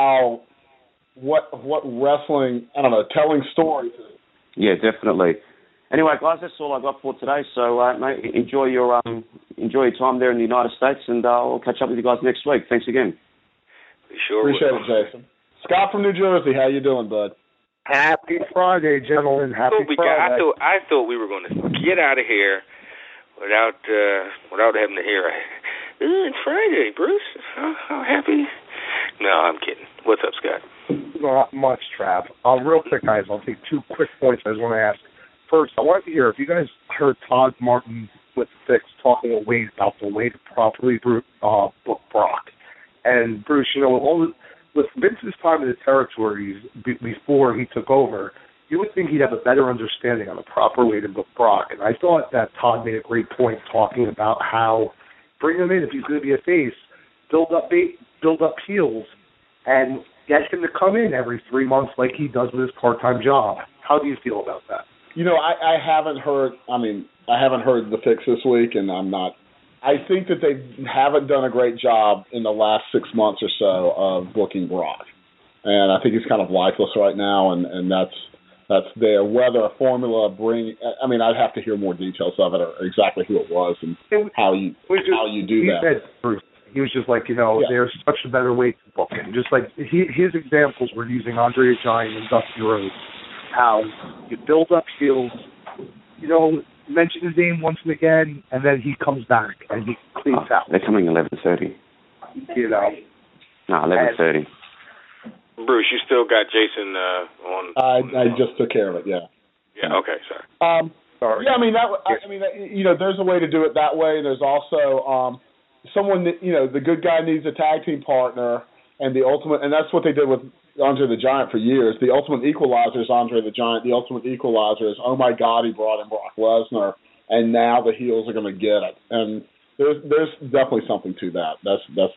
B: what wrestling, I don't know, telling stories.
H: Yeah, definitely. Anyway, guys, that's all I got for today. So, mate, enjoy your time there in the United States, and I'll catch up with you guys next week. Thanks again.
C: Sure.
B: Appreciate it, Jason. Scott from New Jersey, how you doing, bud?
I: Happy Friday, gentlemen. Happy Friday.
C: I thought we were going to get out of here without having to hear it's Friday, Bruce. How happy? No, I'm kidding. What's up, Scott?
I: Not much, Trav. Real quick, guys, I'll take 2 quick points I just want to ask. First, I wanted to hear if you guys heard Todd Martin with Fix talking about the way to properly book Brock. And, Bruce, with Vince's time in the territories before he took over, you would think he'd have a better understanding on the proper way to book Brock. And I thought that Todd made a great point talking about how bring him in if he's going to be a face, build up heels, and get him to come in every 3 months like he does with his part-time job. How do you feel about that?
B: I haven't heard. I haven't heard the Fix this week, and I'm not. I think that they haven't done a great job in the last 6 months or so of booking Brock, and I think he's kind of lifeless right now, and that's there. Whether a formula I'd have to hear more details of it, or exactly who it was and how you do that.
I: Said, Bruce, he was just like, there's such a better way to book him. Just like his examples were using Andre the Giant and Dusty Rhodes. How you build up heels, mention his name once and again, and then he comes back and he cleans out.
H: They're coming 11:30. No, 11:30.
C: Bruce, you still got Jason on?
B: I just took care of it. Yeah.
C: Yeah. Okay. Sorry.
I: Sorry.
B: Yeah. There's a way to do it that way. There's also someone that the good guy needs a tag team partner, and the ultimate, and that's what they did with Andre the Giant for years. The ultimate equalizer is Andre the Giant. The ultimate equalizer is, oh my God, he brought in Brock Lesnar, and now the heels are going to get it. And there's definitely something to that. That's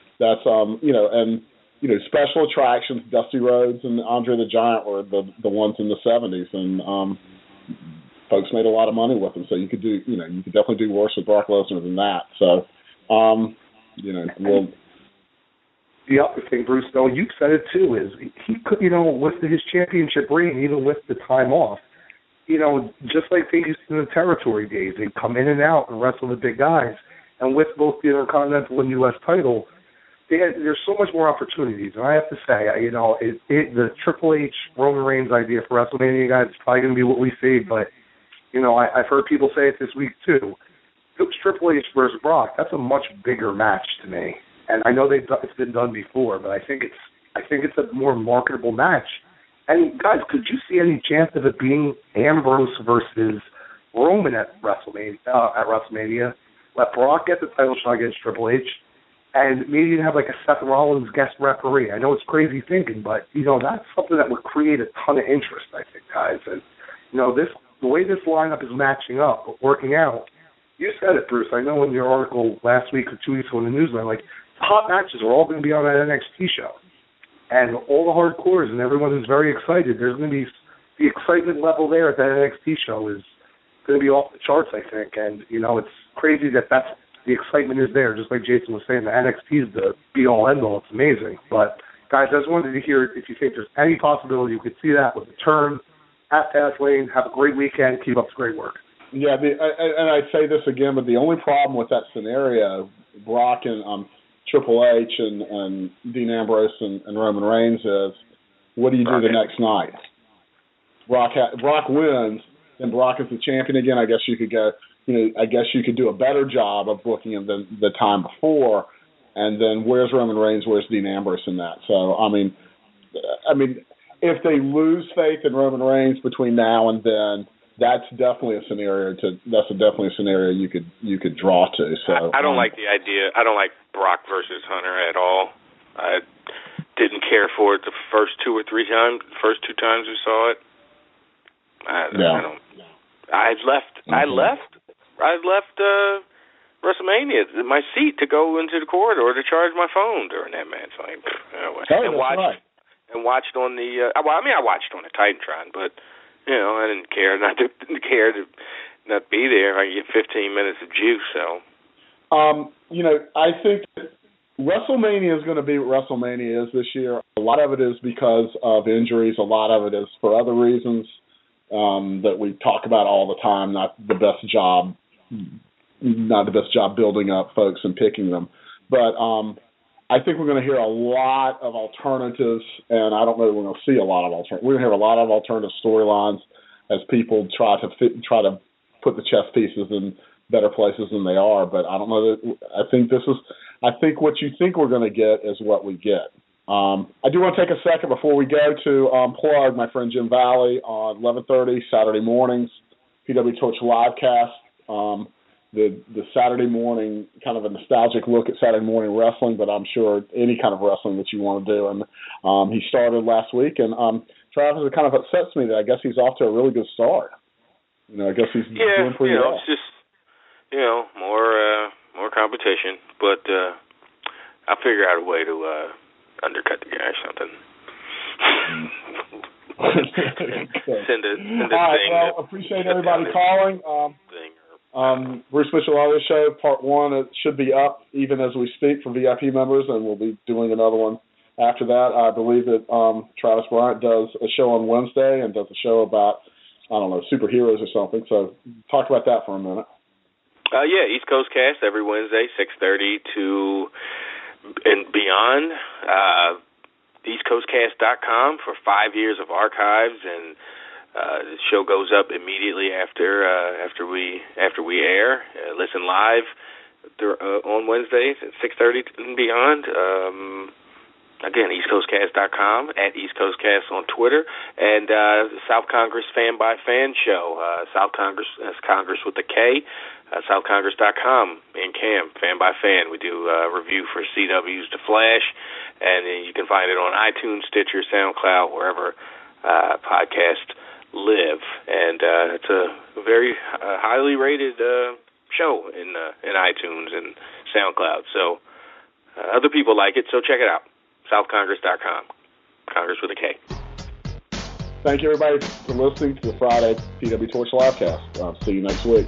B: special attractions. Dusty Rhodes and Andre the Giant were the ones in the 70s, and folks made a lot of money with them. So you could definitely do worse with Brock Lesnar than that. So we'll.
I: The other thing, Bruce, though, you said it too, is he could, with his championship reign, even with the time off, just like they used in the territory days, they'd come in and out and wrestle the big guys. And with both the Intercontinental and U.S. title, there's so much more opportunities. And I have to say, the Triple H Roman Reigns idea for WrestleMania, guys, is probably going to be what we see. But, I've heard people say it this week too. If it was Triple H versus Brock, that's a much bigger match to me. And I know it's been done before, but I think it's a more marketable match. And guys, could you see any chance of it being Ambrose versus Roman at WrestleMania? Let Brock get the title shot against Triple H, and maybe even have like a Seth Rollins guest referee. I know it's crazy thinking, but that's something that would create a ton of interest, I think, guys. And the way this lineup is matching up, working out. You said it, Bruce. I know in your article last week or 2 weeks ago in the newsletter, hot matches are all going to be on that NXT show. And all the hardcores and everyone who's very excited, there's going to be the excitement level there at that NXT show is going to be off the charts, I think. And, it's crazy that's the excitement is there. Just like Jason was saying, the NXT is the be-all, end-all. It's amazing. But, guys, I just wanted to hear if you think there's any possibility you could see that with the turn at Fastlane. Have a great weekend. Keep up the great work.
B: Yeah, and I say this again, but the only problem with that scenario, Brock and Triple H and Dean Ambrose and Roman Reigns, is what do you do the next night? Brock wins, then Brock is the champion again. I guess you could go. I guess you could do a better job of booking him than the time before. And then where's Roman Reigns? Where's Dean Ambrose in that? So I mean, if they lose faith in Roman Reigns between now and then, that's definitely a scenario you could draw to. So
C: I don't like the idea. I don't like Brock versus Hunter at all. I didn't care for it the first 2 or 3 times. The first 2 times we saw it. I left WrestleMania in my seat to go into the corridor to charge my phone during that match. and watched on the. I watched on the Titantron, but I didn't care not to be there. I get 15 minutes of juice. So,
B: I think that WrestleMania is going to be what WrestleMania is this year. A lot of it is because of injuries. A lot of it is for other reasons that we talk about all the time. Not the best job building up folks and picking them. But I think we're going to hear a lot of alternatives, and I don't know that we're going to see a lot of alternatives. We're going to hear a lot of alternative storylines as people try to put the chess pieces in better places than they are. But I don't know that. I think what you think we're going to get is what we get. I do want to take a second before we go to plug my friend Jim Valley on 11:30 Saturday mornings, PW Torch Livecast. The Saturday morning, kind of a nostalgic look at Saturday morning wrestling, but I'm sure any kind of wrestling that you want to do. And he started last week, and Travis, it kind of upsets me that I guess he's off to a really good start. I guess he's doing pretty well.
C: It's just more competition, but I'll figure out a way to undercut the guy or something. Send a thing.
B: Well, appreciate everybody calling. Bruce Mitchell Audio Show Part 1 it should be up even as we speak for VIP members, and we'll be doing another one after that. I believe that Travis Bryant does a show on Wednesday and does a show about, superheroes or something. So talk about that for a minute.
C: East Coast Cast every Wednesday, 6:30 to and beyond. EastCoastCast.com for 5 years of archives, and the show goes up immediately after we air. Listen live on Wednesdays at 6:30 and beyond. Again, EastCoastCast.com, at EastCoastCast on Twitter, and South Congress Fan by Fan show. South Congress, that's Congress with a K. SouthCongress.com in Cam, Fan by Fan. We do a review for CW's The Flash, and you can find it on iTunes, Stitcher, SoundCloud, wherever podcasts live. And it's a very highly rated show in iTunes and SoundCloud. So other people like it, so check it out. SouthCongress.com, Congress with a K.
B: Thank you, everybody, for listening to the Friday PW Torch Livecast. See you next week.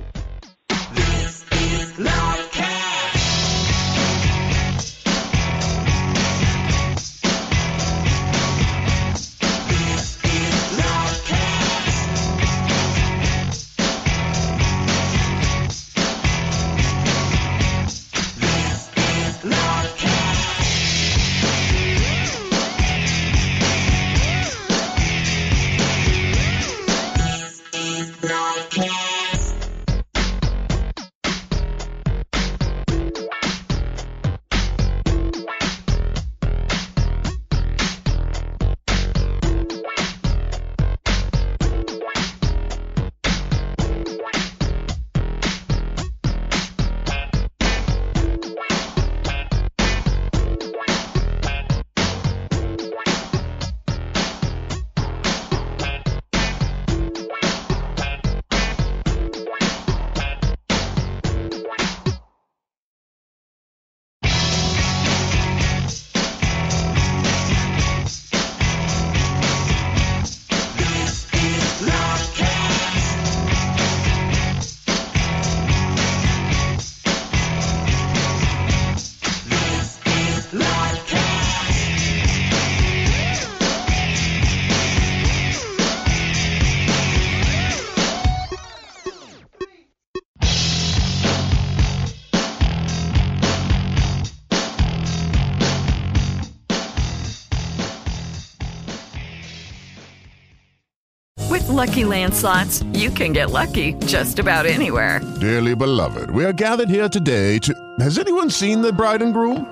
J: Lucky Land Slots, you can get lucky just about anywhere.
K: Dearly beloved, we are gathered here today to... Has anyone seen the bride and groom?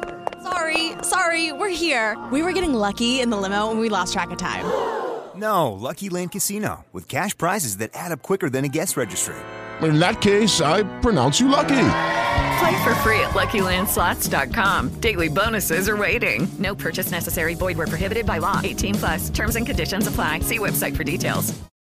L: Sorry, we're here. We were getting lucky in the limo and we lost track of time.
M: No, Lucky Land Casino, with cash prizes that add up quicker than a guest registry.
K: In that case, I pronounce you lucky.
J: Play for free at LuckyLandSlots.com. Daily bonuses are waiting. No purchase necessary. Void where prohibited by law. 18+. Terms and conditions apply. See website for details.